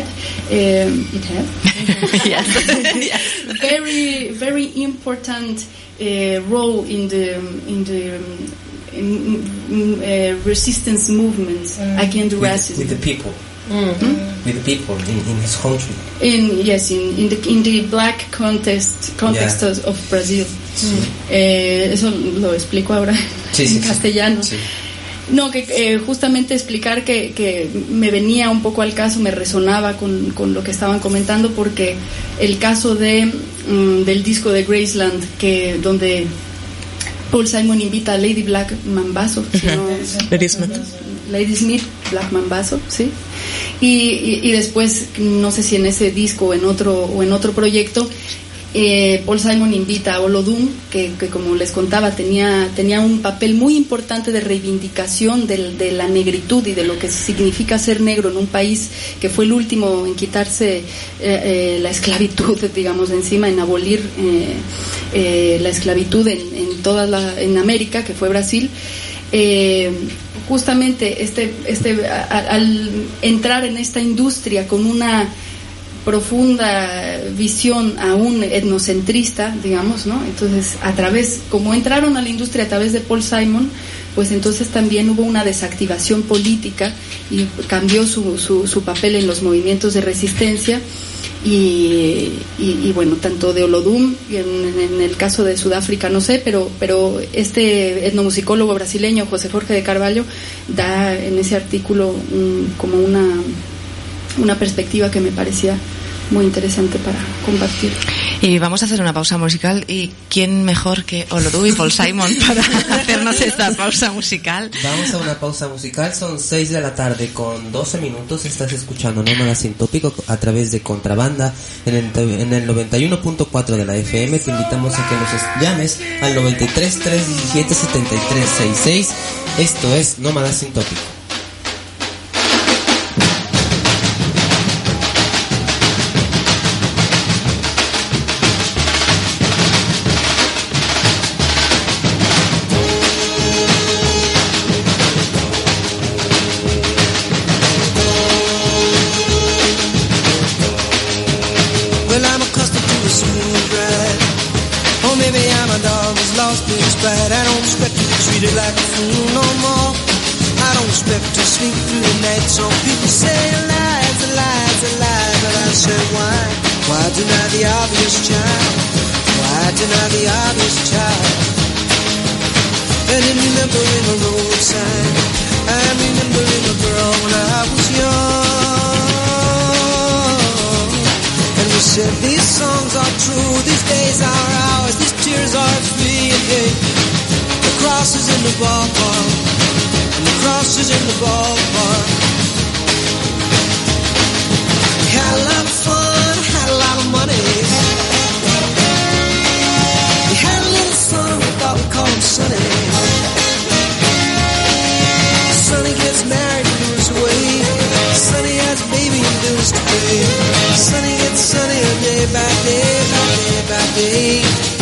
very important role in the resistance movements against racism with the people. With the people in his country. In the black context of Brazil. Eso lo explico ahora en castellano. Sí. No, que justamente explicar que me venía un poco al caso, me resonaba con lo que estaban comentando, porque el caso del disco de Graceland, donde Paul Simon invita a Lady Black Mambazo, Lady Smith Black Mambazo, sí, y después no sé si en ese disco o en otro proyecto, Paul Simon invita a Olodum, que como les contaba tenía un papel muy importante de reivindicación de la negritud y de lo que significa ser negro en un país que fue el último en quitarse la esclavitud, digamos, de encima, en abolir la esclavitud en América, que fue Brasil. Justamente al entrar en esta industria con una profunda visión aún etnocentrista, digamos, ¿no? Entonces, como entraron a la industria a través de Paul Simon, pues entonces también hubo una desactivación política y cambió su papel en los movimientos de resistencia. Y bueno, tanto de Olodum, en el caso de Sudáfrica no sé, pero este etnomusicólogo brasileño José Jorge de Carvalho da en ese artículo como una perspectiva que me parecía muy interesante para compartir. Y vamos a hacer una pausa musical, y ¿quién mejor que Olodum y Paul Simon para hacernos esta pausa musical? Vamos a una pausa musical, son 6 de la tarde con 12 minutos, estás escuchando Nómada Sin Tópico a través de Contrabanda en el 91.4 de la FM. Te invitamos a que nos llames al 93 317 7366. Esto es Nómada Sin Tópico. I don't expect to be treated like a fool no more. I don't expect to sleep through the night. Some people say lies, but I say why deny the obvious child? Why deny the obvious child? And in remembering a road sign, I'm remembering a girl when I was young. And we said these songs are true, these days are ours, these tears are free, and hey, the cross is in the ballpark, and the cross is in the ballpark. We had a lot of fun, had a lot of money. We had a little son, we thought we'd call him Sonny. Sonny gets married and moves away. Sonny has a baby and bills to pay. Sonny gets sunnier day by day, by day by day.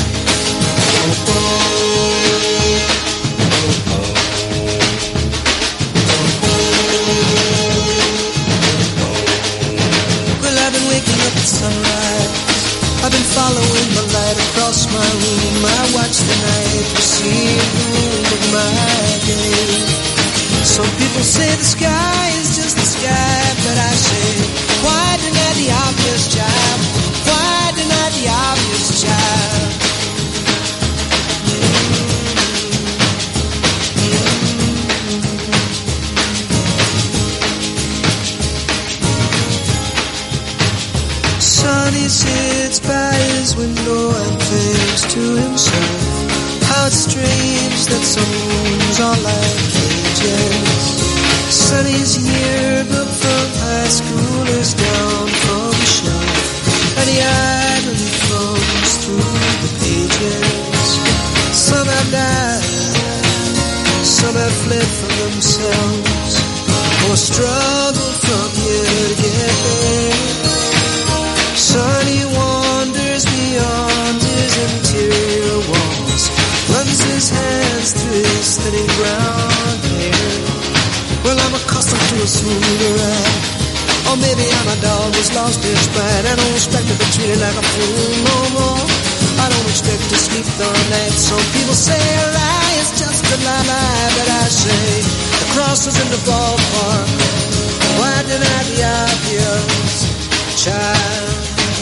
Well, I've been waking up at sunrise. I've been following the light across my room. I watch the night receive the moon of my day. Some people say the sky is just the sky, but I say, why deny the obvious, child? Why deny the obvious, child? Sonny sits by his window and thinks to himself, how it's strange that some rooms are like cages. Sonny's yearbook from high school is down from the shelf, and he idly thumbs through the pages. Some have died, some have fled from themselves, or struggled from here to get there. Sonny wanders beyond his interior gaining ground here. Well, I'm accustomed to a smoother ride. Or maybe I'm a dog who's lost his pride. I don't expect to be treated like a fool no more. I don't expect to sleep the night. Some people say a lie is just a lie, but I say the cross is in the ballpark. Why deny the obvious, child?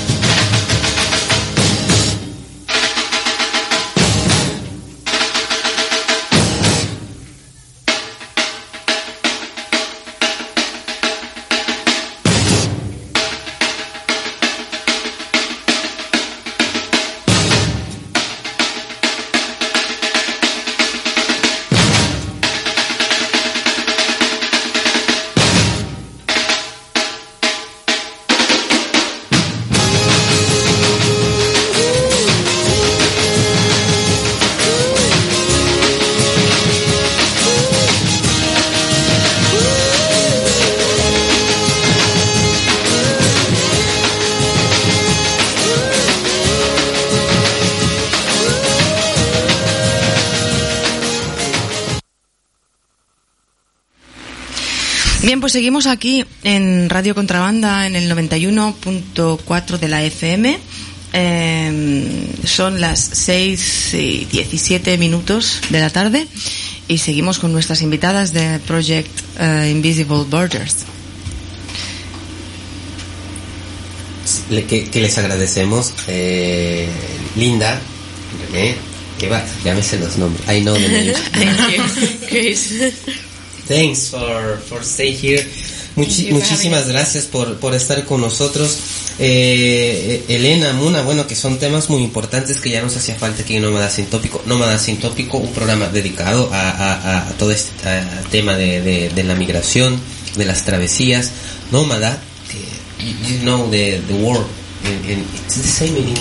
Bien, pues seguimos aquí en Radio Contrabanda en el 91.4 de la FM. Son las 6:17 de la tarde y seguimos con nuestras invitadas de Project Invisible Borders. Que les agradecemos, Linda, René, Eva, llámese los nombres. I know the names. Thank you, Grace. Thanks for staying here. Muchísimas gracias por estar con nosotros. Elena, Muna, bueno, que son temas muy importantes que ya nos hacía falta aquí en Nómada Sin Tópico, un programa dedicado a todo este tema de la migración, de las travesías. Nómada, you know the word, it's the same in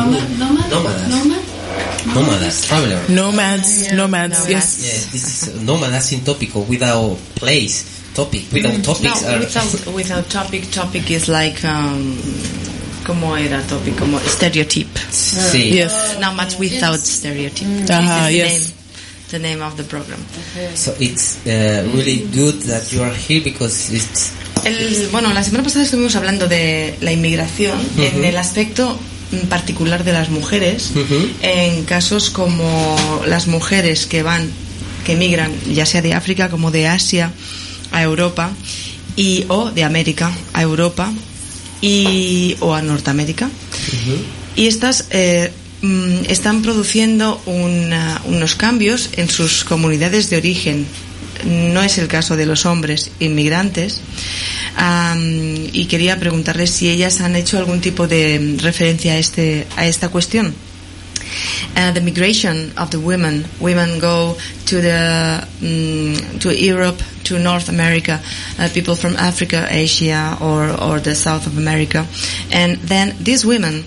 Nomads, traveler. Nomads, yes. Yes, this is Nómada Sin Tópico, without place, topic, without topics. No, without topic is like, ¿cómo era topic? Como stereotype. Sí. Yes. Nomads without stereotype. Yes. The name of the program. So it's really good that you are here because it's... Bueno, la semana pasada estuvimos hablando de la inmigración en el aspecto particular de las mujeres, en casos como las mujeres que emigran ya sea de África como de Asia a Europa o de América a Europa o a Norteamérica, y estas están produciendo unos cambios en sus comunidades de origen. No es el caso de los hombres inmigrantes, y quería preguntarles si ellas han hecho algún tipo de referencia a esta cuestión. The migration of the women go to Europe, to North America, people from Africa, Asia, or the South of America, and then these women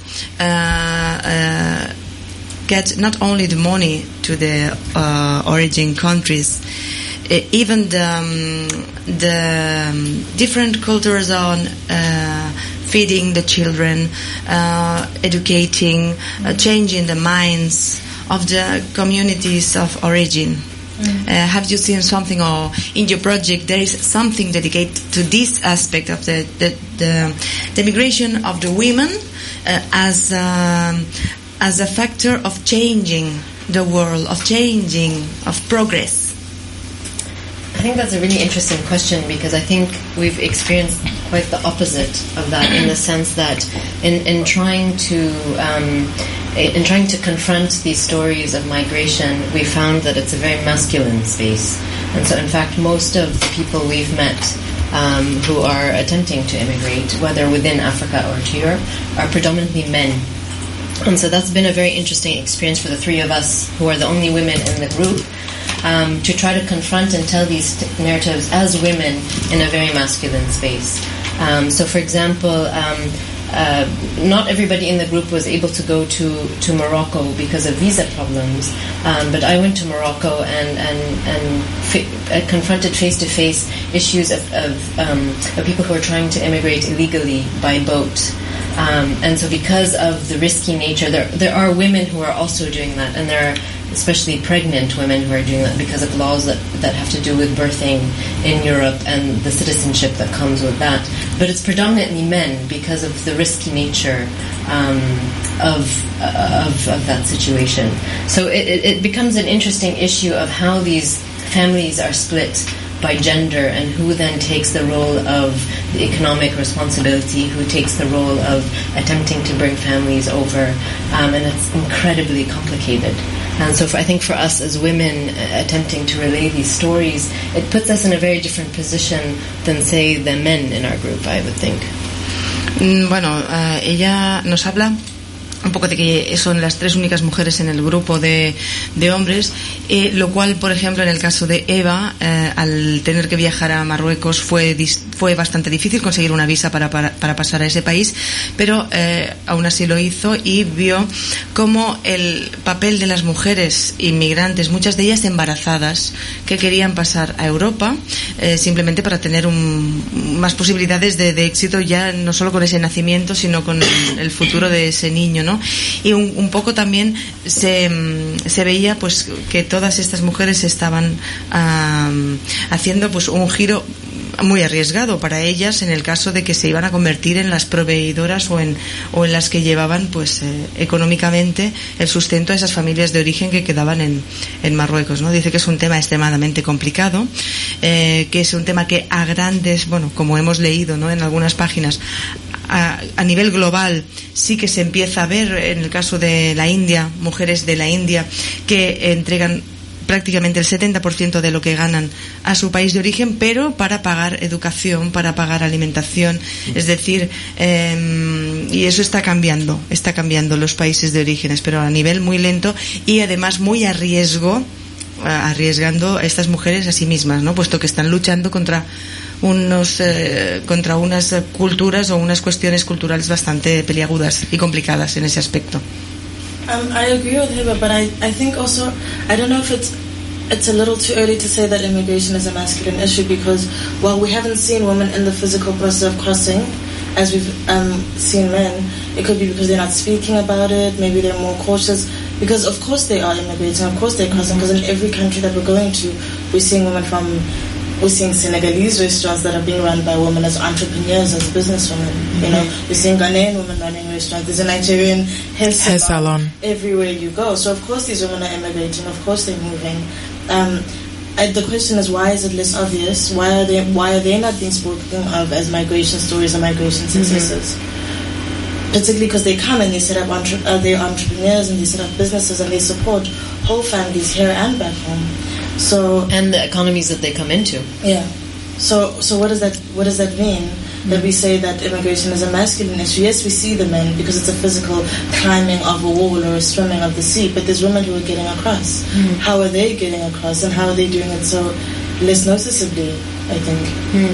get not only the money to the origin countries, even the different cultures on feeding the children, educating, changing the minds of the communities of origin. Have you seen something, or in your project there is something dedicated to this aspect of the migration of the women as a factor of changing the world, of progress? I think that's a really interesting question, because I think we've experienced quite the opposite of that, in the sense that in trying to confront these stories of migration, we found that it's a very masculine space. And so in fact most of the people we've met who are attempting to immigrate, whether within Africa or to Europe, are predominantly men. And so that's been a very interesting experience for the three of us, who are the only women in the group, to try to confront and tell these narratives as women in a very masculine space. So for example, not everybody in the group was able to go to Morocco because of visa problems, but I went to Morocco and confronted face-to-face issues of people who are trying to immigrate illegally by boat. And so because of the risky nature, there are women who are also doing that, and there are especially pregnant women who are doing that because of laws that have to do with birthing in Europe and the citizenship that comes with that. But it's predominantly men because of the risky nature of that situation. So it becomes an interesting issue of how these families are split by gender and who then takes the role of the economic responsibility, who takes the role of attempting to bring families over, and it's incredibly complicated. And so I think for us as women attempting to relay these stories, it puts us in a very different position than, say, the men in our group, I would think. Bueno, ella nos habla un poco de que son las 3 únicas mujeres en el grupo de hombres, lo cual, por ejemplo, en el caso de Eva, al tener que viajar a Marruecos fue bastante difícil conseguir una visa para pasar a ese país, pero aún así lo hizo y vio cómo el papel de las mujeres inmigrantes, muchas de ellas embarazadas, que querían pasar a Europa simplemente para tener más posibilidades de éxito, ya no solo con ese nacimiento, sino con el futuro de ese niño, ¿no? Y un poco también se veía pues que todas estas mujeres estaban haciendo pues un giro muy arriesgado para ellas en el caso de que se iban a convertir en las proveedoras o en las que llevaban pues económicamente el sustento a esas familias de origen que quedaban en Marruecos, ¿no? Dice que es un tema extremadamente complicado, que es un tema que a grandes, bueno, como hemos leído, ¿no?, en algunas páginas, a nivel global sí que se empieza a ver en el caso de la India, mujeres de la India que entregan prácticamente el 70% de lo que ganan a su país de origen, pero para pagar educación, para pagar alimentación, es decir, y eso está cambiando los países de orígenes, pero a nivel muy lento y además muy arriesgando a estas mujeres a sí mismas, ¿no?, puesto que están luchando contra unas culturas o unas cuestiones culturales bastante peliagudas y complicadas en ese aspecto. I agree with Hiba, but I think also, I don't know if it's a little too early to say that immigration is a masculine issue, because while we haven't seen women in the physical process of crossing as we've seen men, it could be because they're not speaking about it, maybe they're more cautious, because of course they are immigrating, of course they're crossing, because in every country that we're going to, we're seeing Senegalese restaurants that are being run by women as entrepreneurs, as businesswomen. You know, we're seeing Ghanaian women running restaurants. There's a Nigerian hair salon everywhere you go. So of course these women are immigrating. Of course they're moving. The question is, why is it less obvious? Why are they not being spoken of as migration stories or migration successes? Particularly because they come and they set up they're entrepreneurs and they set up businesses and they support whole families here and back home. So, and the economies that they come into. Yeah. So what does that mean? That we say that immigration is a masculine issue. Yes, we see the men because it's a physical climbing of a wall or a swimming of the sea, but there's women who are getting across. How are they getting across, and how are they doing it so less noticeably, I think?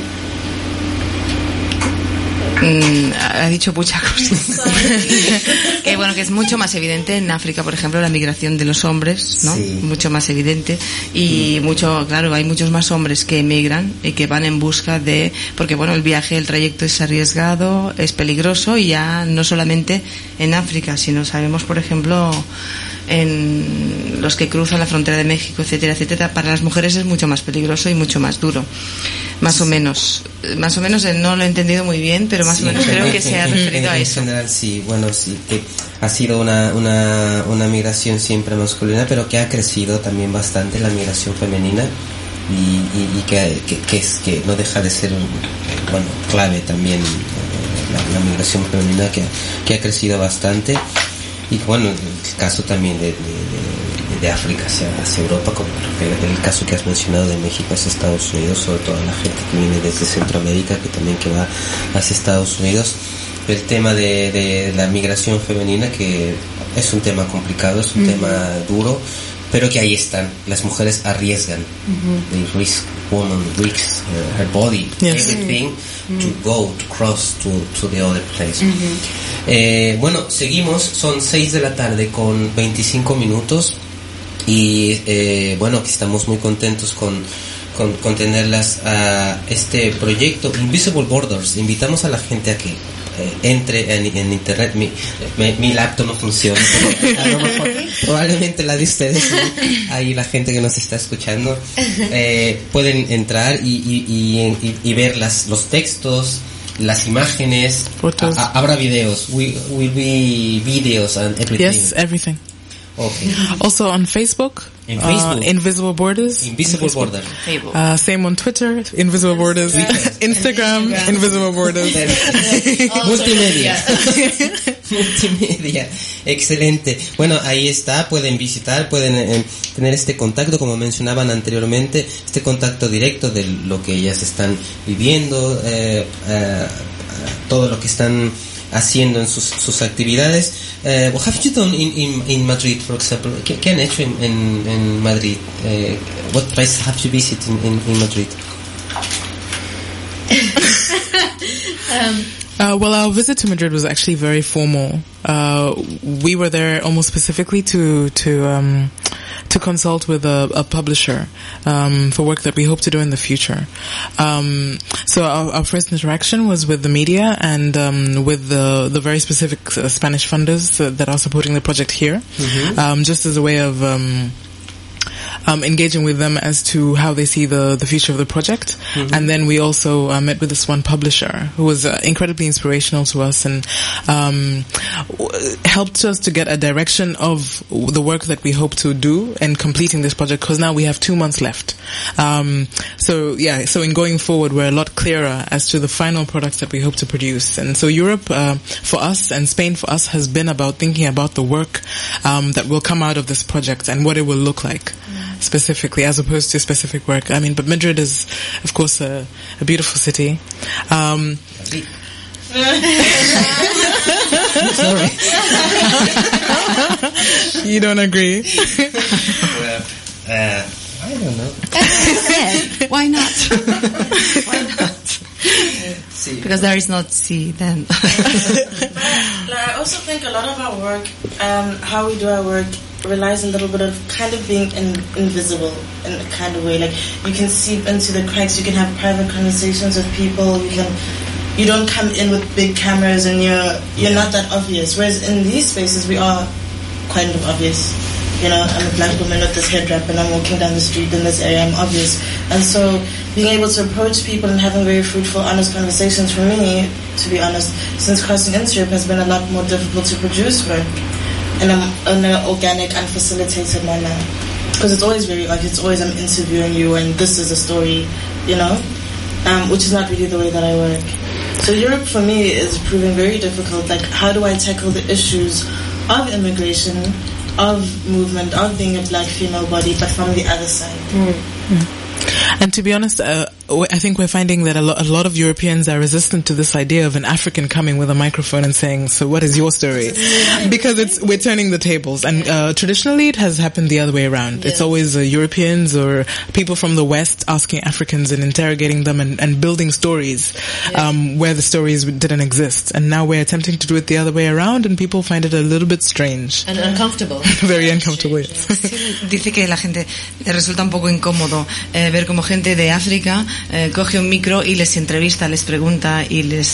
Ha dicho muchas cosas. Que bueno, que es mucho más evidente en África, por ejemplo, la migración de los hombres, ¿no? Sí. Mucho más evidente y claro, hay muchos más hombres que emigran y que van en busca de, porque bueno, el trayecto es arriesgado, es peligroso, y ya no solamente en África, sino sabemos, por ejemplo, en los que cruzan la frontera de México, etcétera, etcétera. Para las mujeres es mucho más peligroso y mucho más duro. Más o menos no lo he entendido muy bien, pero más o menos creo que se ha referido a eso. En general sí, bueno, sí, que ha sido una migración siempre masculina, pero que ha crecido también bastante la migración femenina, y que no deja de ser clave también la migración femenina que ha crecido bastante. Y bueno, el caso también de África hacia Europa, como el caso que has mencionado de México hacia Estados Unidos, sobre todo la gente que viene desde Centroamérica, que va hacia Estados Unidos. El tema de la migración femenina, que es un tema complicado, es un tema duro, pero que ahí están. Las mujeres arriesgan. They risk, woman risks her body, everything, to cross to the other place. Bueno, seguimos, son 6 de la tarde con 25 minutos y bueno, que estamos muy contentos con tenerlas a este proyecto Invisible Borders. Invitamos a la gente a que entre en internet. Mi laptop no funciona, pero a lo mejor, probablemente la de ustedes, ahí la gente que nos está escuchando, pueden entrar y ver los textos, las imágenes. Habrá videos. Will be videos and everything. Yes, everything. Okay. Also on Facebook, Invisible Borders. Invisible Borders. Same on Twitter, Invisible Borders. Instagram, Invisible Borders. Multimedia. Multimedia. Excelente. Bueno, ahí está. Pueden visitar, pueden tener este contacto, como mencionaban anteriormente, este contacto directo de lo que ellas están viviendo, todo lo que están haciendo en sus actividades. What have you done in Madrid, for example? ¿Qué han hecho en Madrid? What places have you visited in Madrid? Well, our visit to Madrid was actually very formal. We were there almost specifically to consult with a publisher for work that we hope to do in the future. So our first interaction was with the media and with the very specific Spanish funders that are supporting the project here, just as a way of engaging with them as to how they see the future of the project. And then we also met with this one publisher who was incredibly inspirational to us and helped us to get a direction of the work that we hope to do in completing this project, because now we have 2 months left. So in going forward, we're a lot clearer as to the final products that we hope to produce. And so Europe for us and Spain for us has been about thinking about the work that will come out of this project and what it will look like. Specifically, as opposed to specific work. I mean, but Madrid is, of course, a beautiful city. Sorry. You don't agree? Well, I don't know. Why not? Why not? Because there is not sea then. I also think a lot of our work, how we do our work, relies a little bit of kind of being invisible in a kind of way. Like, you can seep into the cracks, you can have private conversations with people, you don't come in with big cameras and you're not that obvious. Whereas in these spaces we are kind of obvious. You know, I'm a black woman with this head wrap and I'm walking down the street in this area, I'm obvious. And so being able to approach people and having very fruitful, honest conversations, for me, to be honest, since crossing into Europe, has been a lot more difficult to produce work in an organic, unfacilitated manner. Because it's always very obvious, it's always I'm interviewing you and this is a story, you know, which is not really the way that I work. So Europe for me is proving very difficult. Like, how do I tackle the issues of immigration, of movement, of being a black female body, but from the other side? And to be honest, I think we're finding that a lot of Europeans are resistant to this idea of an African coming with a microphone and saying, so what is your story? Because we're turning the tables. And traditionally it has happened the other way around. It's always Europeans or people from the West asking Africans and interrogating them and building stories where the stories didn't exist. And now we're attempting to do it the other way around, and people find it a little bit strange. And uncomfortable. Very uncomfortable. Dice que la gente le resulta un poco incómodo ver como gente de África coge un micro y les entrevista, les pregunta y les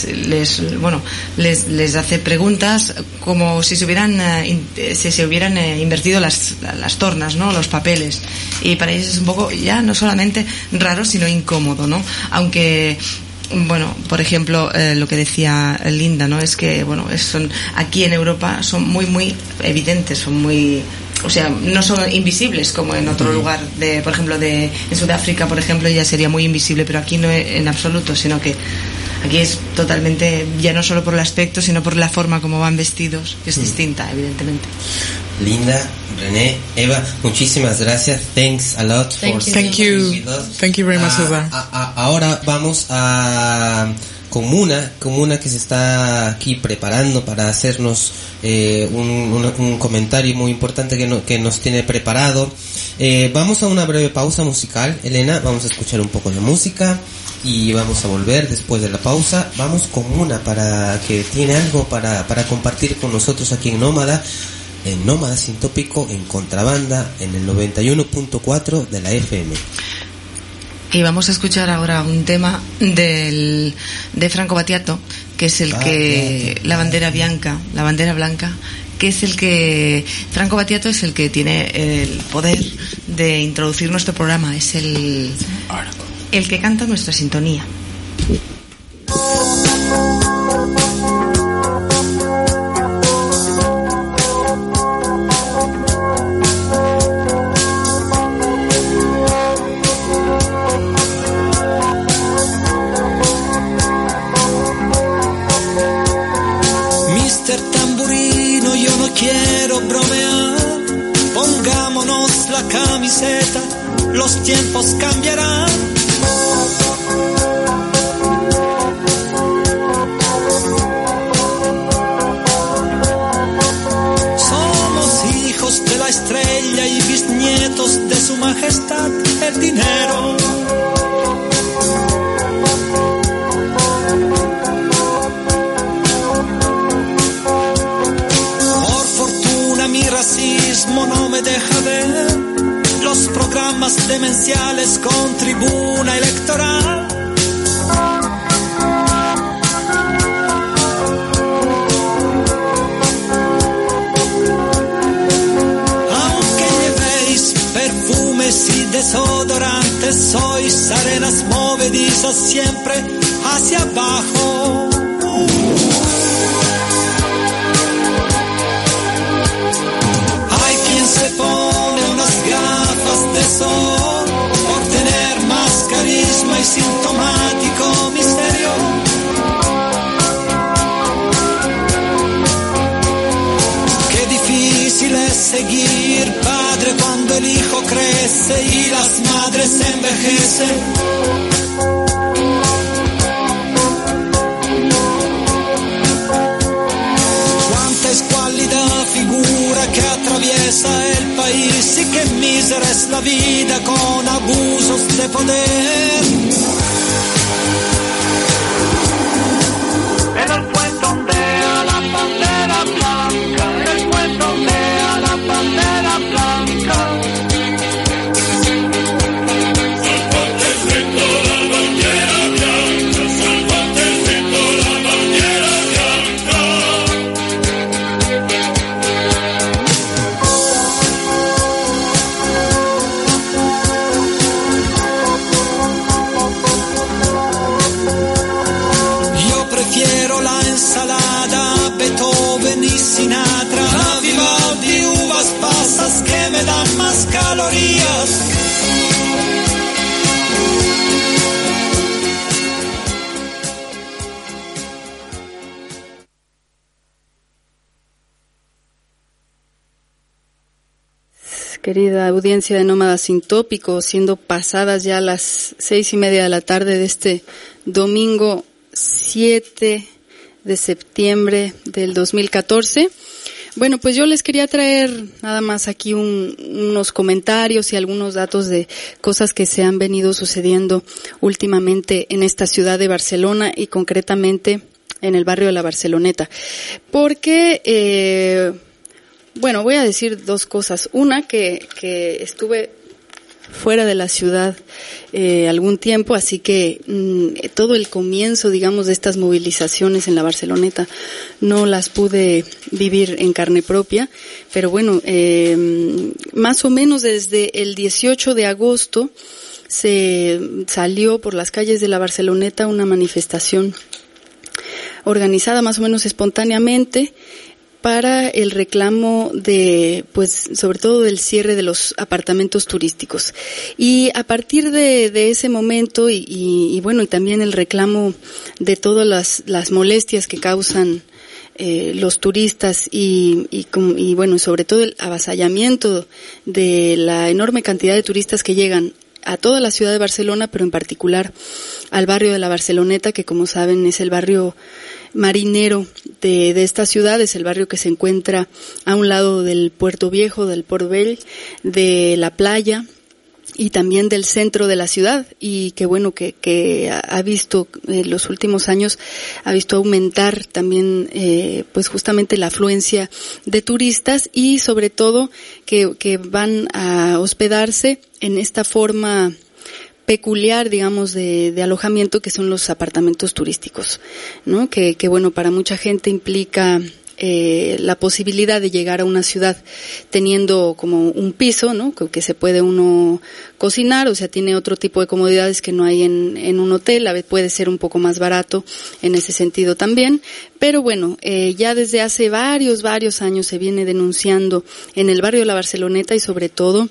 hace preguntas como si se hubieran invertido las tornas, ¿no? Los papeles. Y para ellos es un poco ya no solamente raro, sino incómodo, ¿no? Aunque bueno, por ejemplo, lo que decía Linda, ¿no? Es que son aquí en Europa son muy evidentes, son muy, o sea, no son invisibles como en otro lugar, por ejemplo, en Sudáfrica, por ejemplo, ya sería muy invisible, pero aquí no en absoluto, sino que aquí es totalmente, ya no solo por el aspecto, sino por la forma como van vestidos, que es distinta, evidentemente. Linda, René, Eva, muchísimas gracias. Thanks a lot for speaking with us. Thank you very much, Cesar. Ahora vamos a Comuna que se está aquí preparando para hacernos un comentario muy importante que nos tiene preparado. Vamos a una breve pausa musical, Elena, vamos a escuchar un poco de música y vamos a volver después de la pausa. Vamos Comuna para que tiene algo para compartir con nosotros aquí en Nómada Sin Tópico, en Contrabanda, en el 91.4 de la FM. Y vamos a escuchar ahora un tema de Franco Battiato, que es el que la bandera blanca, que es el que Franco Battiato es el que tiene el poder de introducir nuestro programa, es el que canta nuestra sintonía. Quiero bromear, pongámonos la camiseta, los tiempos cambiarán. Somos hijos de la estrella y bisnietos de su majestad el dinero. Racismo no me deja ver los programas demenciales con tribuna electoral. Aunque llevéis perfumes y desodorantes, sois arenas movedizas siempre hacia abajo. Se pone unas gafas de sol por tener más carisma y sintomático misterio. Qué difícil es seguir padre cuando el hijo crece y las madres envejecen. Figura que atraviesa el país y qué mísera es la vida con abusos de poder. En el puente ondea la bandera blanca, en el puente ondea la bandera blanca. Sinatra, Vivaldi, uvas pasas que me dan más calorías. Querida audiencia de Nómadas Sin Tópico, siendo pasadas ya las 6:30 de la tarde de este domingo 7 de septiembre del 2014. Bueno, pues yo les quería traer nada más aquí unos comentarios y algunos datos de cosas que se han venido sucediendo últimamente en esta ciudad de Barcelona y concretamente en el barrio de la Barceloneta. Porque, bueno, voy a decir dos cosas. Una, que estuve fuera de la ciudad algún tiempo, así que todo el comienzo, digamos, de estas movilizaciones en la Barceloneta no las pude vivir en carne propia, pero bueno, más o menos desde el 18 de agosto se salió por las calles de la Barceloneta una manifestación organizada más o menos espontáneamente para el reclamo de, pues, sobre todo del cierre de los apartamentos turísticos. Y a partir de ese momento y bueno, y también el reclamo de todas las molestias que causan los turistas y bueno, sobre todo el avasallamiento de la enorme cantidad de turistas que llegan a toda la ciudad de Barcelona, pero en particular al barrio de la Barceloneta, que como saben es el barrio marinero de esta ciudad, es el barrio que se encuentra a un lado del Puerto Viejo, del Port Vell, de la playa y también del centro de la ciudad, y que bueno, que ha visto en los últimos años, ha visto aumentar también pues justamente la afluencia de turistas y sobre todo que van a hospedarse en esta forma peculiar, digamos, de alojamiento, que son los apartamentos turísticos, ¿no? Que bueno, para mucha gente implica la posibilidad de llegar a una ciudad teniendo como un piso, ¿no? Que se puede uno cocinar, o sea, tiene otro tipo de comodidades que no hay en un hotel. A veces puede ser un poco más barato en ese sentido también, pero bueno, ya desde hace varios años se viene denunciando en el barrio de la Barceloneta, y sobre todo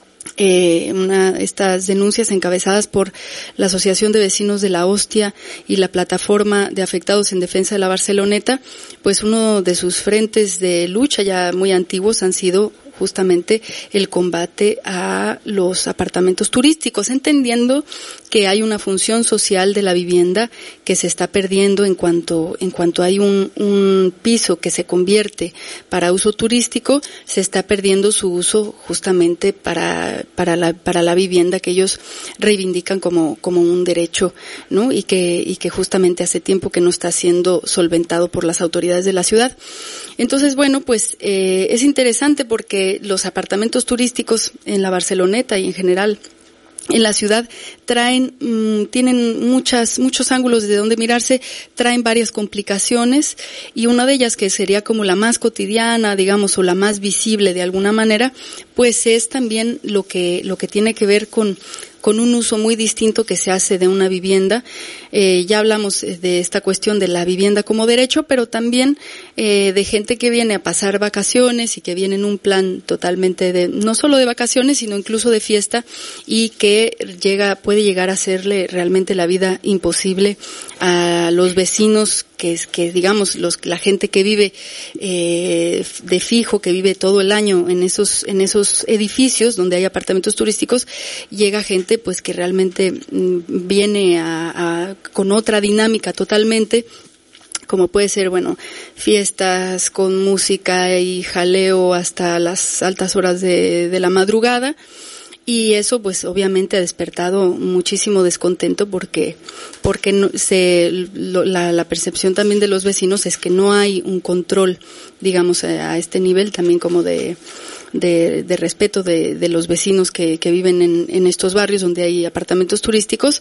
estas denuncias encabezadas por la Asociación de Vecinos de la Hostia y la Plataforma de Afectados en Defensa de la Barceloneta, pues uno de sus frentes de lucha ya muy antiguos han sido justamente el combate a los apartamentos turísticos, entendiendo que hay una función social de la vivienda que se está perdiendo en cuanto hay un piso que se convierte para uso turístico, se está perdiendo su uso justamente para la vivienda que ellos reivindican como un derecho, ¿no? Y que justamente hace tiempo que no está siendo solventado por las autoridades de la ciudad. Entonces, bueno, pues es interesante porque los apartamentos turísticos en la Barceloneta y en general en la ciudad tienen muchos ángulos de donde mirarse, traen varias complicaciones, y una de ellas, que sería como la más cotidiana, digamos, o la más visible de alguna manera, pues es también lo que tiene que ver con un uso muy distinto que se hace de una vivienda. Ya hablamos de esta cuestión de la vivienda como derecho, pero también de gente que viene a pasar vacaciones y que viene en un plan totalmente no solo de vacaciones, sino incluso de fiesta, y que puede llegar a hacerle realmente la vida imposible a los vecinos que digamos la gente que vive de fijo, que vive todo el año en esos edificios donde hay apartamentos turísticos. Llega gente pues que realmente viene con otra dinámica totalmente, como puede ser, bueno, fiestas con música y jaleo hasta las altas horas de la madrugada. Y eso pues obviamente ha despertado muchísimo descontento porque la percepción también de los vecinos es que no hay un control, digamos, a este nivel también como de respeto de los vecinos que viven en estos barrios donde hay apartamentos turísticos.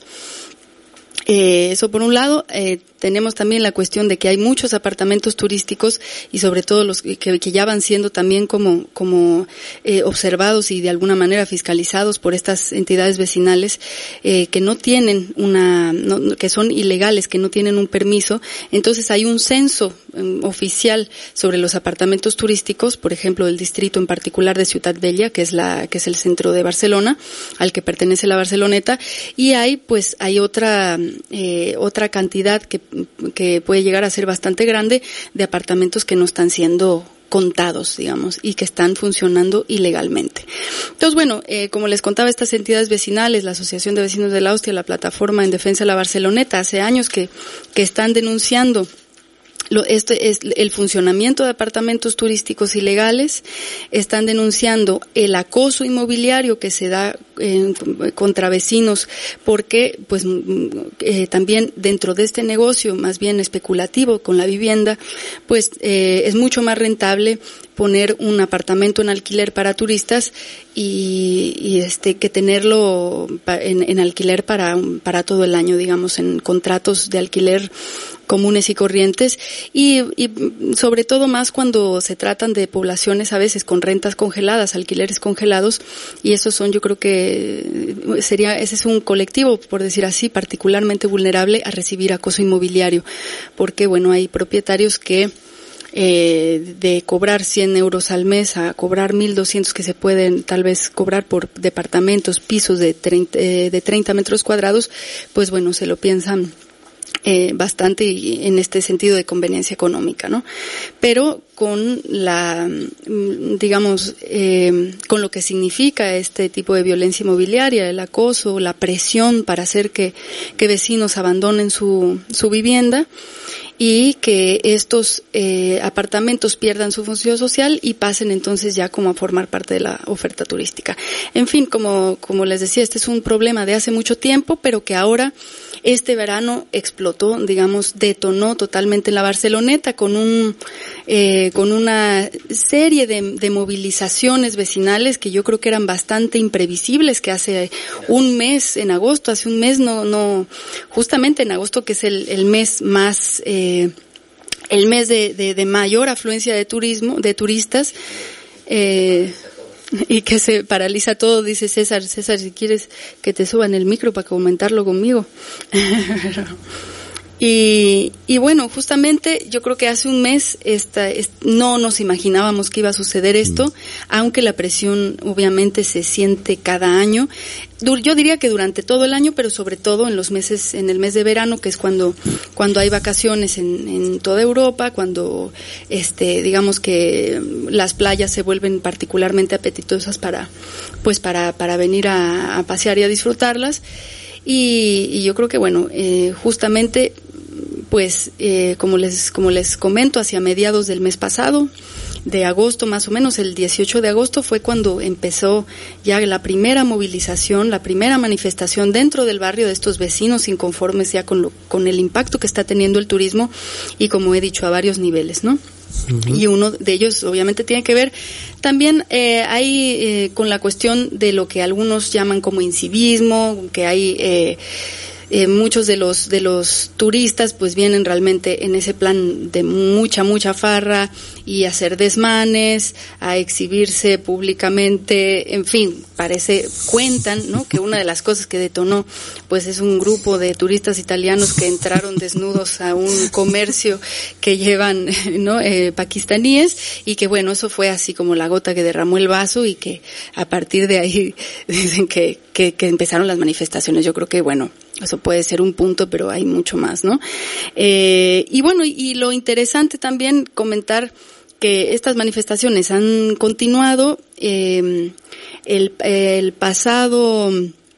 Eso por un lado. Tenemos también la cuestión de que hay muchos apartamentos turísticos, y sobre todo los que ya van siendo también como observados y de alguna manera fiscalizados por estas entidades vecinales, que no tienen que son ilegales, que no tienen un permiso. Entonces hay un censo oficial sobre los apartamentos turísticos, por ejemplo, el distrito en particular de Ciutat Vella, que es el centro de Barcelona, al que pertenece la Barceloneta, y hay otra cantidad que puede llegar a ser bastante grande de apartamentos que no están siendo contados, digamos, y que están funcionando ilegalmente. Entonces, bueno, como les contaba, estas entidades vecinales, la Asociación de Vecinos de la Hostia, la Plataforma en Defensa de la Barceloneta, hace años que están denunciando este es el funcionamiento de apartamentos turísticos ilegales, están denunciando el acoso inmobiliario que se da contra vecinos, porque pues también dentro de este negocio más bien especulativo con la vivienda, pues es mucho más rentable poner un apartamento en alquiler para turistas y que tenerlo en alquiler para todo el año, digamos, en contratos de alquiler comunes y corrientes, y sobre todo más cuando se tratan de poblaciones a veces con rentas congeladas, alquileres congelados, y esos son, yo creo que ese es un colectivo, por decir así, particularmente vulnerable a recibir acoso inmobiliario, porque bueno, hay propietarios que de cobrar 100 euros al mes a cobrar 1.200 que se pueden tal vez cobrar por departamentos, pisos de 30 metros cuadrados, pues bueno, se lo piensan bastante, y en este sentido de conveniencia económica, ¿no? Pero con con lo que significa este tipo de violencia inmobiliaria, el acoso, la presión para hacer que vecinos abandonen su vivienda, y que estos apartamentos pierdan su función social y pasen entonces ya como a formar parte de la oferta turística. En fin, como les decía, este es un problema de hace mucho tiempo, pero que ahora este verano explotó, digamos, detonó totalmente la Barceloneta con una serie de movilizaciones vecinales que yo creo que eran bastante imprevisibles, que hace un mes, en agosto, justamente en agosto, que es el mes más, el mes de mayor afluencia de turistas, y que se paraliza todo, dice César, si quieres que te suban el micro para comentarlo conmigo. Y bueno, justamente yo creo que hace un mes no nos imaginábamos que iba a suceder esto, aunque la presión obviamente se siente cada año. Yo diría que durante todo el año, pero sobre todo en el mes de verano, que es cuando hay vacaciones en toda Europa, cuando digamos que las playas se vuelven particularmente apetitosas para venir a pasear y a disfrutarlas. Y yo creo que bueno, justamente pues como les comento, hacia mediados del mes pasado, de agosto más o menos, el 18 de agosto fue cuando empezó ya la primera movilización, la primera manifestación dentro del barrio de estos vecinos inconformes ya con el impacto que está teniendo el turismo, y como he dicho, a varios niveles, ¿no? Uh-huh. Y uno de ellos obviamente tiene que ver también con la cuestión de lo que algunos llaman como incivismo, que hay muchos de los turistas pues vienen realmente en ese plan de mucha farra y hacer desmanes, a exhibirse públicamente, en fin, cuentan, ¿no?, que una de las cosas que detonó pues es un grupo de turistas italianos que entraron desnudos a un comercio que llevan, ¿no?, pakistaníes, y que bueno, eso fue así como la gota que derramó el vaso, y que a partir de ahí dicen que empezaron las manifestaciones. Yo creo que bueno, eso puede ser un punto, pero hay mucho más, ¿no? Y bueno, y lo interesante también comentar que estas manifestaciones han continuado. El pasado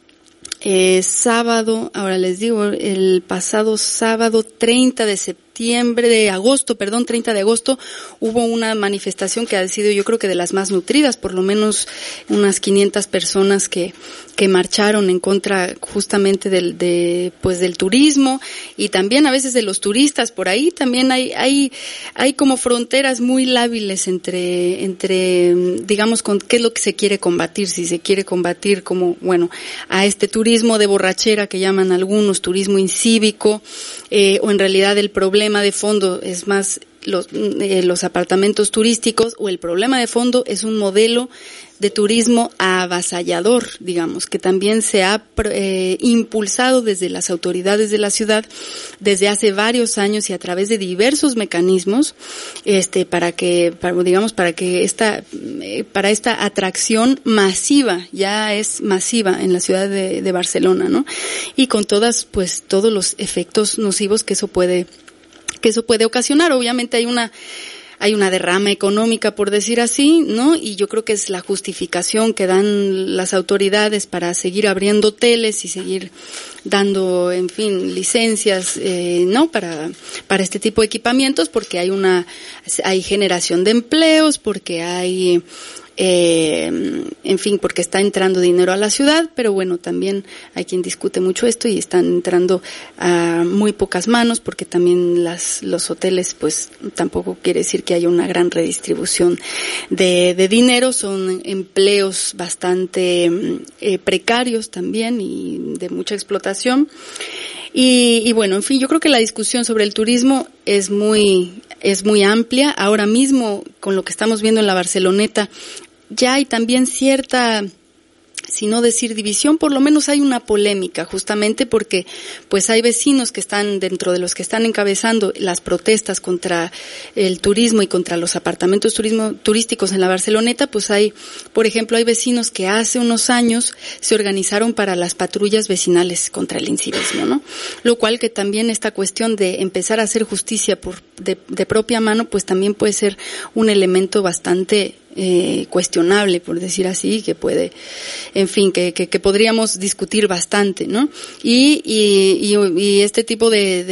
sábado, ahora les digo, el pasado sábado 30 de agosto, hubo una manifestación que ha sido, yo creo que de las más nutridas, por lo menos unas 500 personas que marcharon en contra justamente del turismo, y también a veces de los turistas. Por ahí también hay como fronteras muy lábiles entre digamos, con qué es lo que se quiere combatir, si se quiere combatir como, bueno, a este turismo de borrachera que llaman algunos, turismo incívico, o en realidad el problema de fondo es más los apartamentos turísticos, o el problema de fondo es un modelo de turismo avasallador, digamos, que también se ha impulsado desde las autoridades de la ciudad desde hace varios años y a través de diversos mecanismos, para esta atracción masiva, ya es masiva en la ciudad de Barcelona, ¿no? Y con todos los efectos nocivos que eso puede ocasionar. Obviamente hay una derrama económica, por decir así, ¿no? Y yo creo que es la justificación que dan las autoridades para seguir abriendo hoteles y seguir dando, en fin, licencias, ¿no? Para este tipo de equipamientos, porque hay generación de empleos, porque hay en fin, porque está entrando dinero a la ciudad, pero bueno, también hay quien discute mucho esto y están entrando a muy pocas manos, porque también los hoteles, pues tampoco quiere decir que haya una gran redistribución de dinero, son empleos bastante precarios también y de mucha explotación. Y bueno, en fin, yo creo que la discusión sobre el turismo es muy amplia. Ahora mismo, con lo que estamos viendo en la Barceloneta, ya hay también cierta, si no decir división, por lo menos hay una polémica, justamente porque pues hay vecinos que están dentro de los que están encabezando las protestas contra el turismo y contra los apartamentos turísticos en la Barceloneta. Pues por ejemplo, hay vecinos que hace unos años se organizaron para las patrullas vecinales contra el incivismo, ¿no? Lo cual, que también esta cuestión de empezar a hacer justicia de propia mano, pues también puede ser un elemento bastante cuestionable, por decir así, que puede, en fin, que podríamos discutir bastante, ¿no? Y este tipo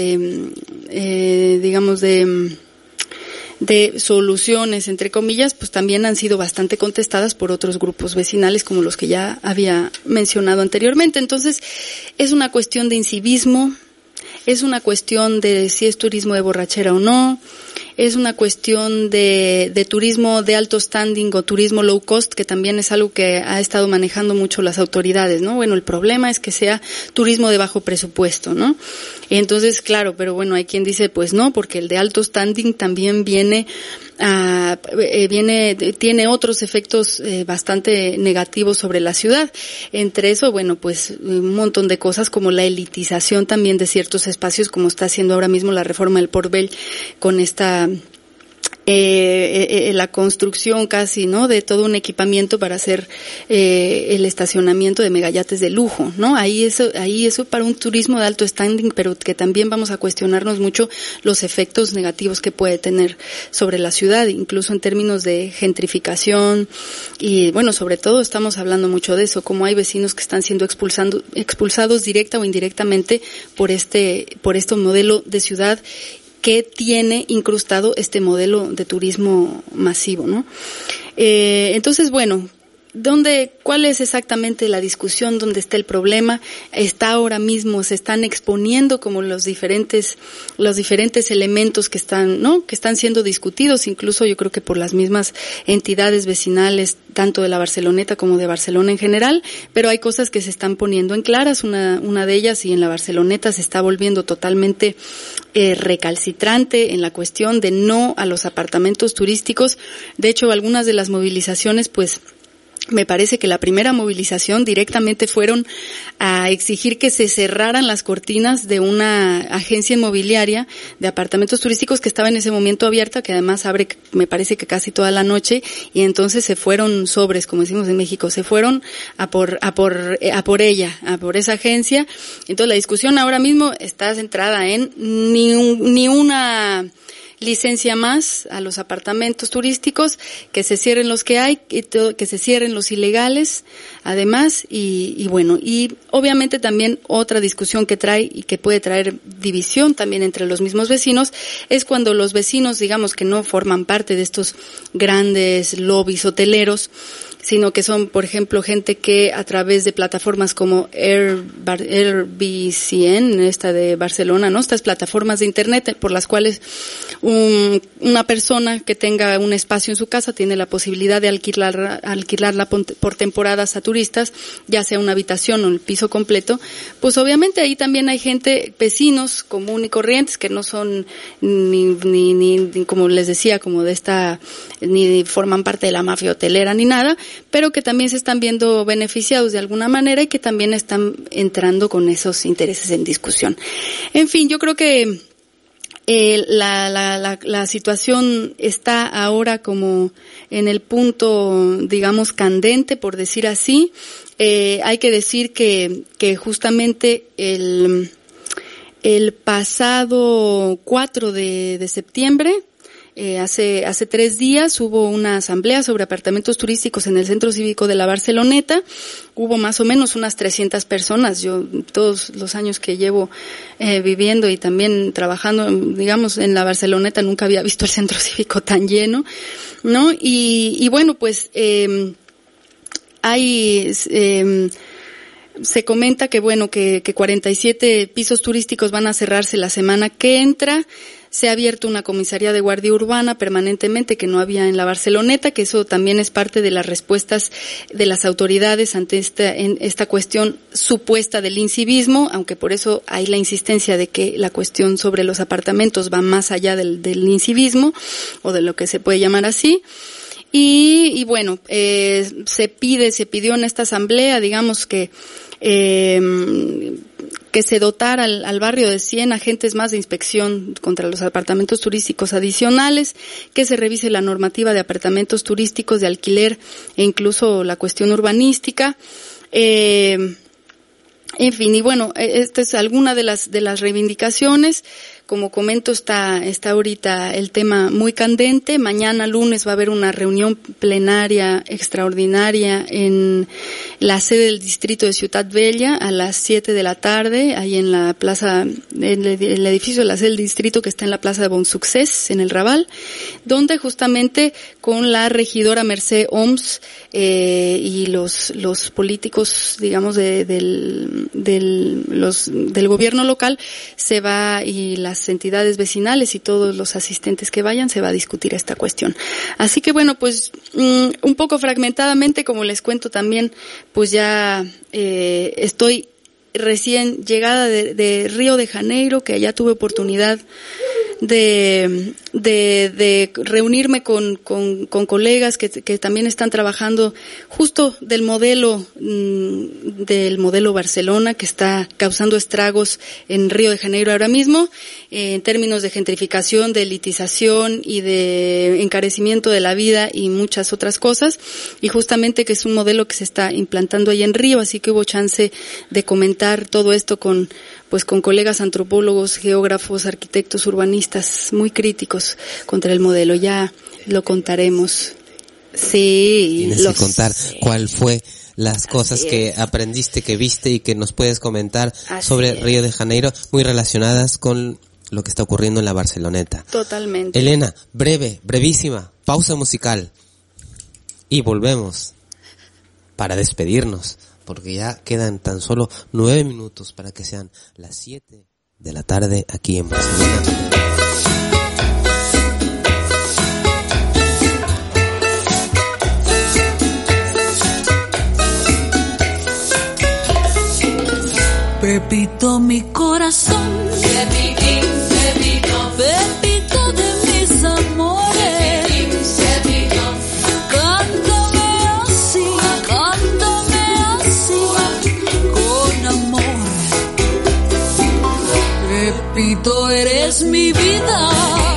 digamos de soluciones, entre comillas, pues también han sido bastante contestadas por otros grupos vecinales, como los que ya había mencionado anteriormente. Entonces, es una cuestión de incivismo, es una cuestión de si es turismo de borrachera o no, es una cuestión de turismo de alto standing o turismo low cost, que también es algo que ha estado manejando mucho las autoridades, ¿no? Bueno, el problema es que sea turismo de bajo presupuesto, ¿no? Entonces, claro, pero bueno, hay quien dice, pues no, porque el de alto standing también tiene otros efectos bastante negativos sobre la ciudad. Entre eso, bueno, pues un montón de cosas como la elitización también de ciertos espacios, como está haciendo ahora mismo la reforma del Port Bell con esta la construcción casi, ¿no?, de todo un equipamiento para hacer el estacionamiento de megayates de lujo, ¿no? Ahí eso para un turismo de alto standing, pero que también vamos a cuestionarnos mucho los efectos negativos que puede tener sobre la ciudad, incluso en términos de gentrificación y, bueno, sobre todo estamos hablando mucho de eso, como hay vecinos que están siendo expulsados directa o indirectamente por este modelo de ciudad que tiene incrustado este modelo de turismo masivo, ¿no? Entonces, bueno, ¿cuál es exactamente la discusión? ¿Dónde está el problema? Está ahora mismo, se están exponiendo como los diferentes elementos que están siendo discutidos, incluso yo creo que por las mismas entidades vecinales, tanto de la Barceloneta como de Barcelona en general, pero hay cosas que se están poniendo en claras, una de ellas, y en la Barceloneta se está volviendo totalmente recalcitrante en la cuestión de no a los apartamentos turísticos. De hecho, algunas de las movilizaciones, pues, me parece que la primera movilización directamente fueron a exigir que se cerraran las cortinas de una agencia inmobiliaria de apartamentos turísticos que estaba en ese momento abierta, que además abre, me parece que casi toda la noche, y entonces se fueron sobres, como decimos en México, se fueron a por esa agencia. Entonces la discusión ahora mismo está centrada en ni una licencia más a los apartamentos turísticos, que se cierren los que hay, que se cierren los ilegales, además, y bueno, y obviamente también otra discusión que trae y que puede traer división también entre los mismos vecinos, es cuando los vecinos, digamos, que no forman parte de estos grandes lobbies hoteleros, sino que son, por ejemplo, gente que a través de plataformas como Airbnb, esta de Barcelona, ¿no? Estas plataformas de internet por las cuales una persona que tenga un espacio en su casa tiene la posibilidad de alquilarla por temporadas a turistas, ya sea una habitación o el piso completo. Pues obviamente ahí también hay gente, vecinos común y corrientes, que no son ni como les decía, como de esta, ni forman parte de la mafia hotelera ni nada, pero que también se están viendo beneficiados de alguna manera y que también están entrando con esos intereses en discusión. En fin, yo creo que la situación está ahora como en el punto, digamos, candente, por decir así. Hay que decir que justamente el pasado 4 de septiembre, hace 3 días hubo una asamblea sobre apartamentos turísticos en el Centro Cívico de la Barceloneta. Hubo más o menos unas 300 personas. Yo, todos los años que llevo viviendo y también trabajando, digamos, en la Barceloneta, nunca había visto el Centro Cívico tan lleno, ¿no? Y bueno, pues se comenta que bueno, que 47 pisos turísticos van a cerrarse la semana que entra. Se ha abierto una comisaría de guardia urbana permanentemente que no había en la Barceloneta, que eso también es parte de las respuestas de las autoridades ante esta cuestión supuesta del incivismo, aunque por eso hay la insistencia de que la cuestión sobre los apartamentos va más allá del incivismo, o de lo que se puede llamar así. Y bueno, se pidió en esta asamblea, digamos, que se dotara al barrio de 100 agentes más de inspección contra los apartamentos turísticos adicionales, que se revise la normativa de apartamentos turísticos de alquiler e incluso la cuestión urbanística. En fin, y bueno, esta es alguna de las reivindicaciones. Como comento, está ahorita el tema muy candente. Mañana lunes va a haber una reunión plenaria extraordinaria en la sede del distrito de Ciutat Bella a las 7 de la tarde, ahí en la plaza, en el edificio de la sede del distrito que está en la plaza de Bon Succés, en el Raval, donde justamente con la regidora Mercè Homs y los políticos, digamos, del gobierno local se va, y las entidades vecinales y todos los asistentes que vayan, se va a discutir esta cuestión. Así que bueno, pues un poco fragmentadamente, como les cuento también, pues ya estoy recién llegada de Río de Janeiro, que allá tuve oportunidad de reunirme con colegas que también están trabajando justo del modelo Barcelona, que está causando estragos en Río de Janeiro ahora mismo, en términos de gentrificación, de elitización y de encarecimiento de la vida y muchas otras cosas, y justamente que es un modelo que se está implantando ahí en Río, así que hubo chance de comentar todo esto con colegas antropólogos, geógrafos, arquitectos, urbanistas muy críticos contra el modelo. Ya lo contaremos. Sí. Tienes que contar cuál fue las cosas que aprendiste, que viste y que nos puedes comentar sobre Río de Janeiro, muy relacionadas con lo que está ocurriendo en la Barceloneta. Totalmente. Elena, brevísima, pausa musical. Y volvemos para despedirnos, porque ya quedan tan solo 9 minutos para que sean las 7 de la tarde aquí en Barcelona. Pepito, mi corazón, Pepito, Pepito de mis amores, cántame así, con amor. Pepito, eres mi vida,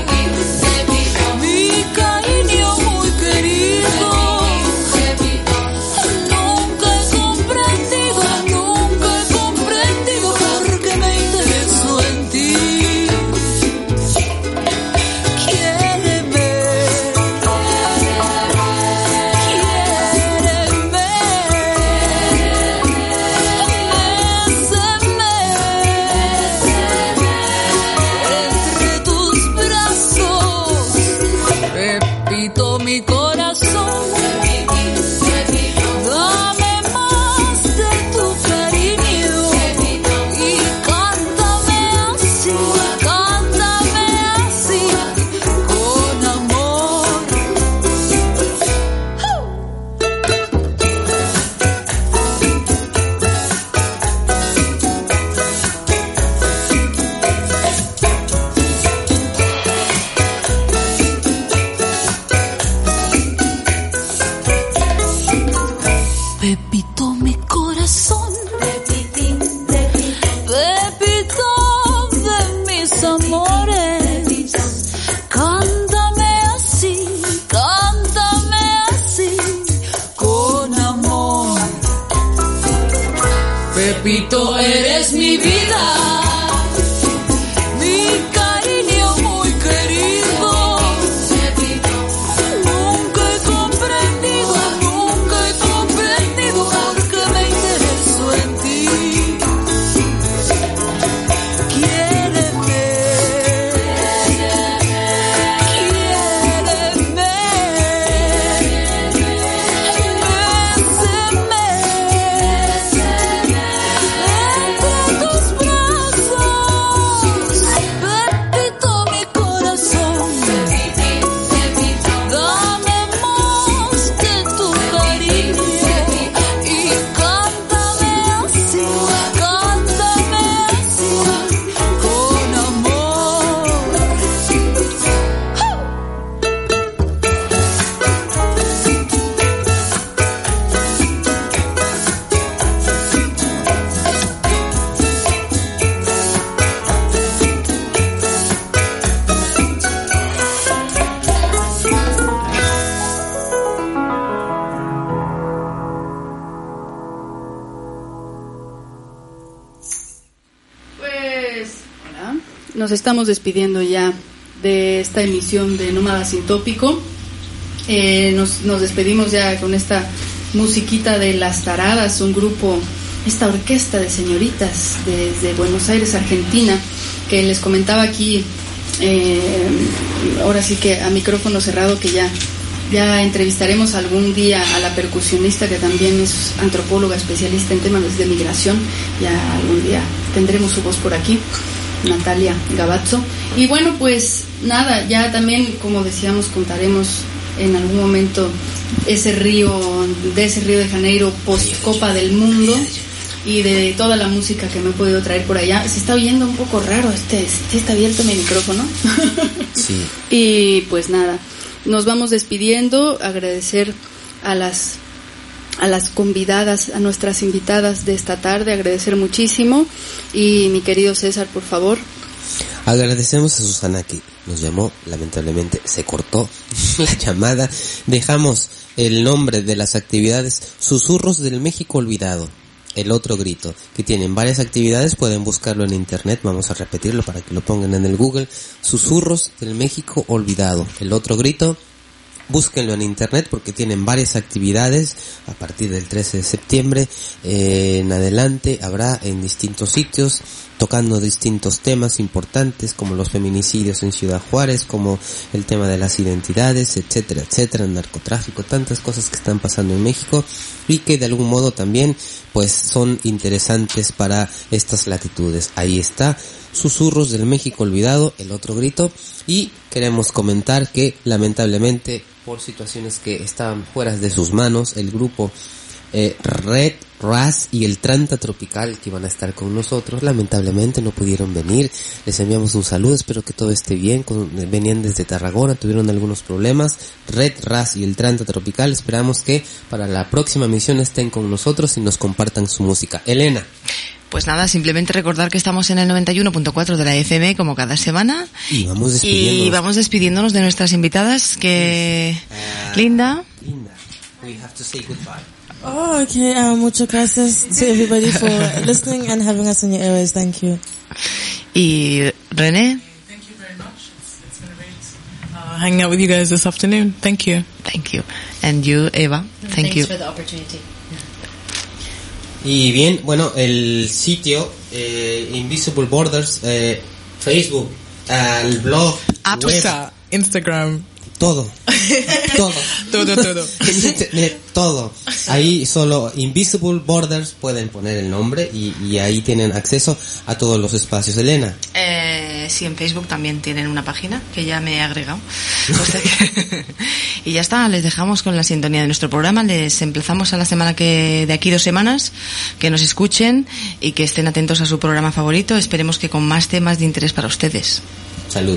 mi cariño muy querido. Pepito, eres mi vida, mi cariño muy querido. Nunca he comprendido por qué me intereso en ti. Quiéreme, Nos estamos despidiendo ya de esta emisión de Nómada Sin Tópico. Nos despedimos ya con esta musiquita de Las Taradas, un grupo, esta orquesta de señoritas desde Buenos Aires, Argentina, que les comentaba aquí, ahora sí que a micrófono cerrado, que ya entrevistaremos algún día a la percusionista, que también es antropóloga especialista en temas de migración. Ya algún día tendremos su voz por aquí, Natalia Gavazzo. Y bueno, pues nada, ya también, como decíamos, contaremos en algún momento de ese Río de Janeiro post Copa del Mundo, y de toda la música que me he podido traer por allá. Se está oyendo un poco raro, está abierto mi micrófono. Sí. Y pues nada, nos vamos despidiendo, agradecer a las convidadas, a nuestras invitadas de esta tarde, agradecer muchísimo. Y mi querido César, por favor. Agradecemos a Susana que nos llamó, lamentablemente se cortó la llamada. Dejamos el nombre de las actividades: Susurros del México Olvidado, El Otro Grito, que tienen varias actividades, pueden buscarlo en internet, vamos a repetirlo para que lo pongan en el Google: Susurros del México Olvidado, El Otro Grito. Búsquenlo en internet porque tienen varias actividades a partir del 13 de septiembre en adelante. Habrá en distintos sitios tocando distintos temas importantes, como los feminicidios en Ciudad Juárez, como el tema de las identidades, etcétera, etcétera, el narcotráfico, tantas cosas que están pasando en México y que de algún modo también pues son interesantes para estas latitudes. Ahí está, Susurros del México Olvidado, El Otro Grito. Y queremos comentar que lamentablemente, por situaciones que estaban fuera de sus manos, el grupo Red Ras y el Tranta Tropical, que iban a estar con nosotros, lamentablemente no pudieron venir. Les enviamos un saludo, espero que todo esté bien. Venían desde Tarragona, tuvieron algunos problemas. Red Ras y el Tranta Tropical, esperamos que para la próxima misión estén con nosotros y nos compartan su música. Elena. Pues nada, simplemente recordar que estamos en el 91.4 de la FM como cada semana. Y vamos despidiéndonos de nuestras invitadas, Linda, we have to say goodbye. Oh, okay. Muchas gracias to everybody for listening and having us in your airways. Thank you. Y René. Thank you very much. It's been great hanging out with you guys this afternoon. Thank you. Thank you. And you, Eva. Thank you. Thanks for the opportunity. Y bien, bueno, el sitio Invisible Borders, Facebook, el blog, Twitter, Instagram, todo. Todo. Ahí solo Invisible Borders pueden poner el nombre y ahí tienen acceso a todos los espacios. Elena. Sí, en Facebook también tienen una página que ya me he agregado. O sea que y ya está, les dejamos con la sintonía de nuestro programa. Les emplazamos a la semana de aquí 2 semanas, que nos escuchen y que estén atentos a su programa favorito. Esperemos que con más temas de interés para ustedes. Salud.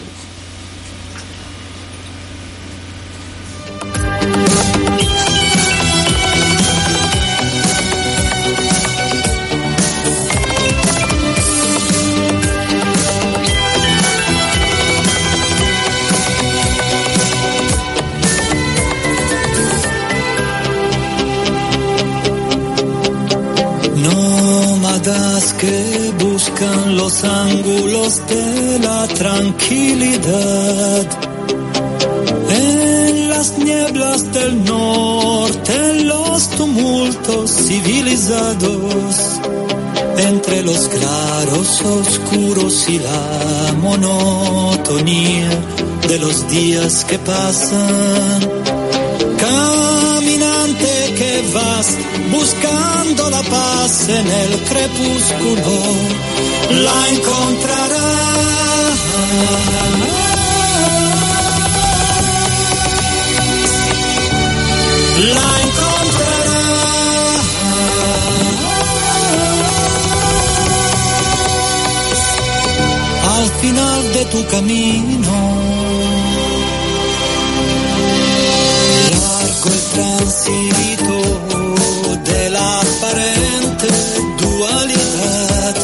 Que buscan los ángulos de la tranquilidad en las nieblas del norte, en los tumultos civilizados, entre los claros oscuros y la monotonía de los días que pasan. Caminante que vas buscando la paz en el crepúsculo, la encontrarás. La encontrarás. Al final de tu camino. El tránsito de la aparente dualidad,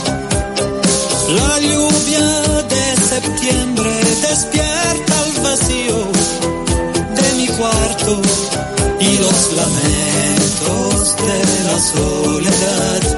la lluvia de septiembre despierta el vacío de mi cuarto y los lamentos de la soledad.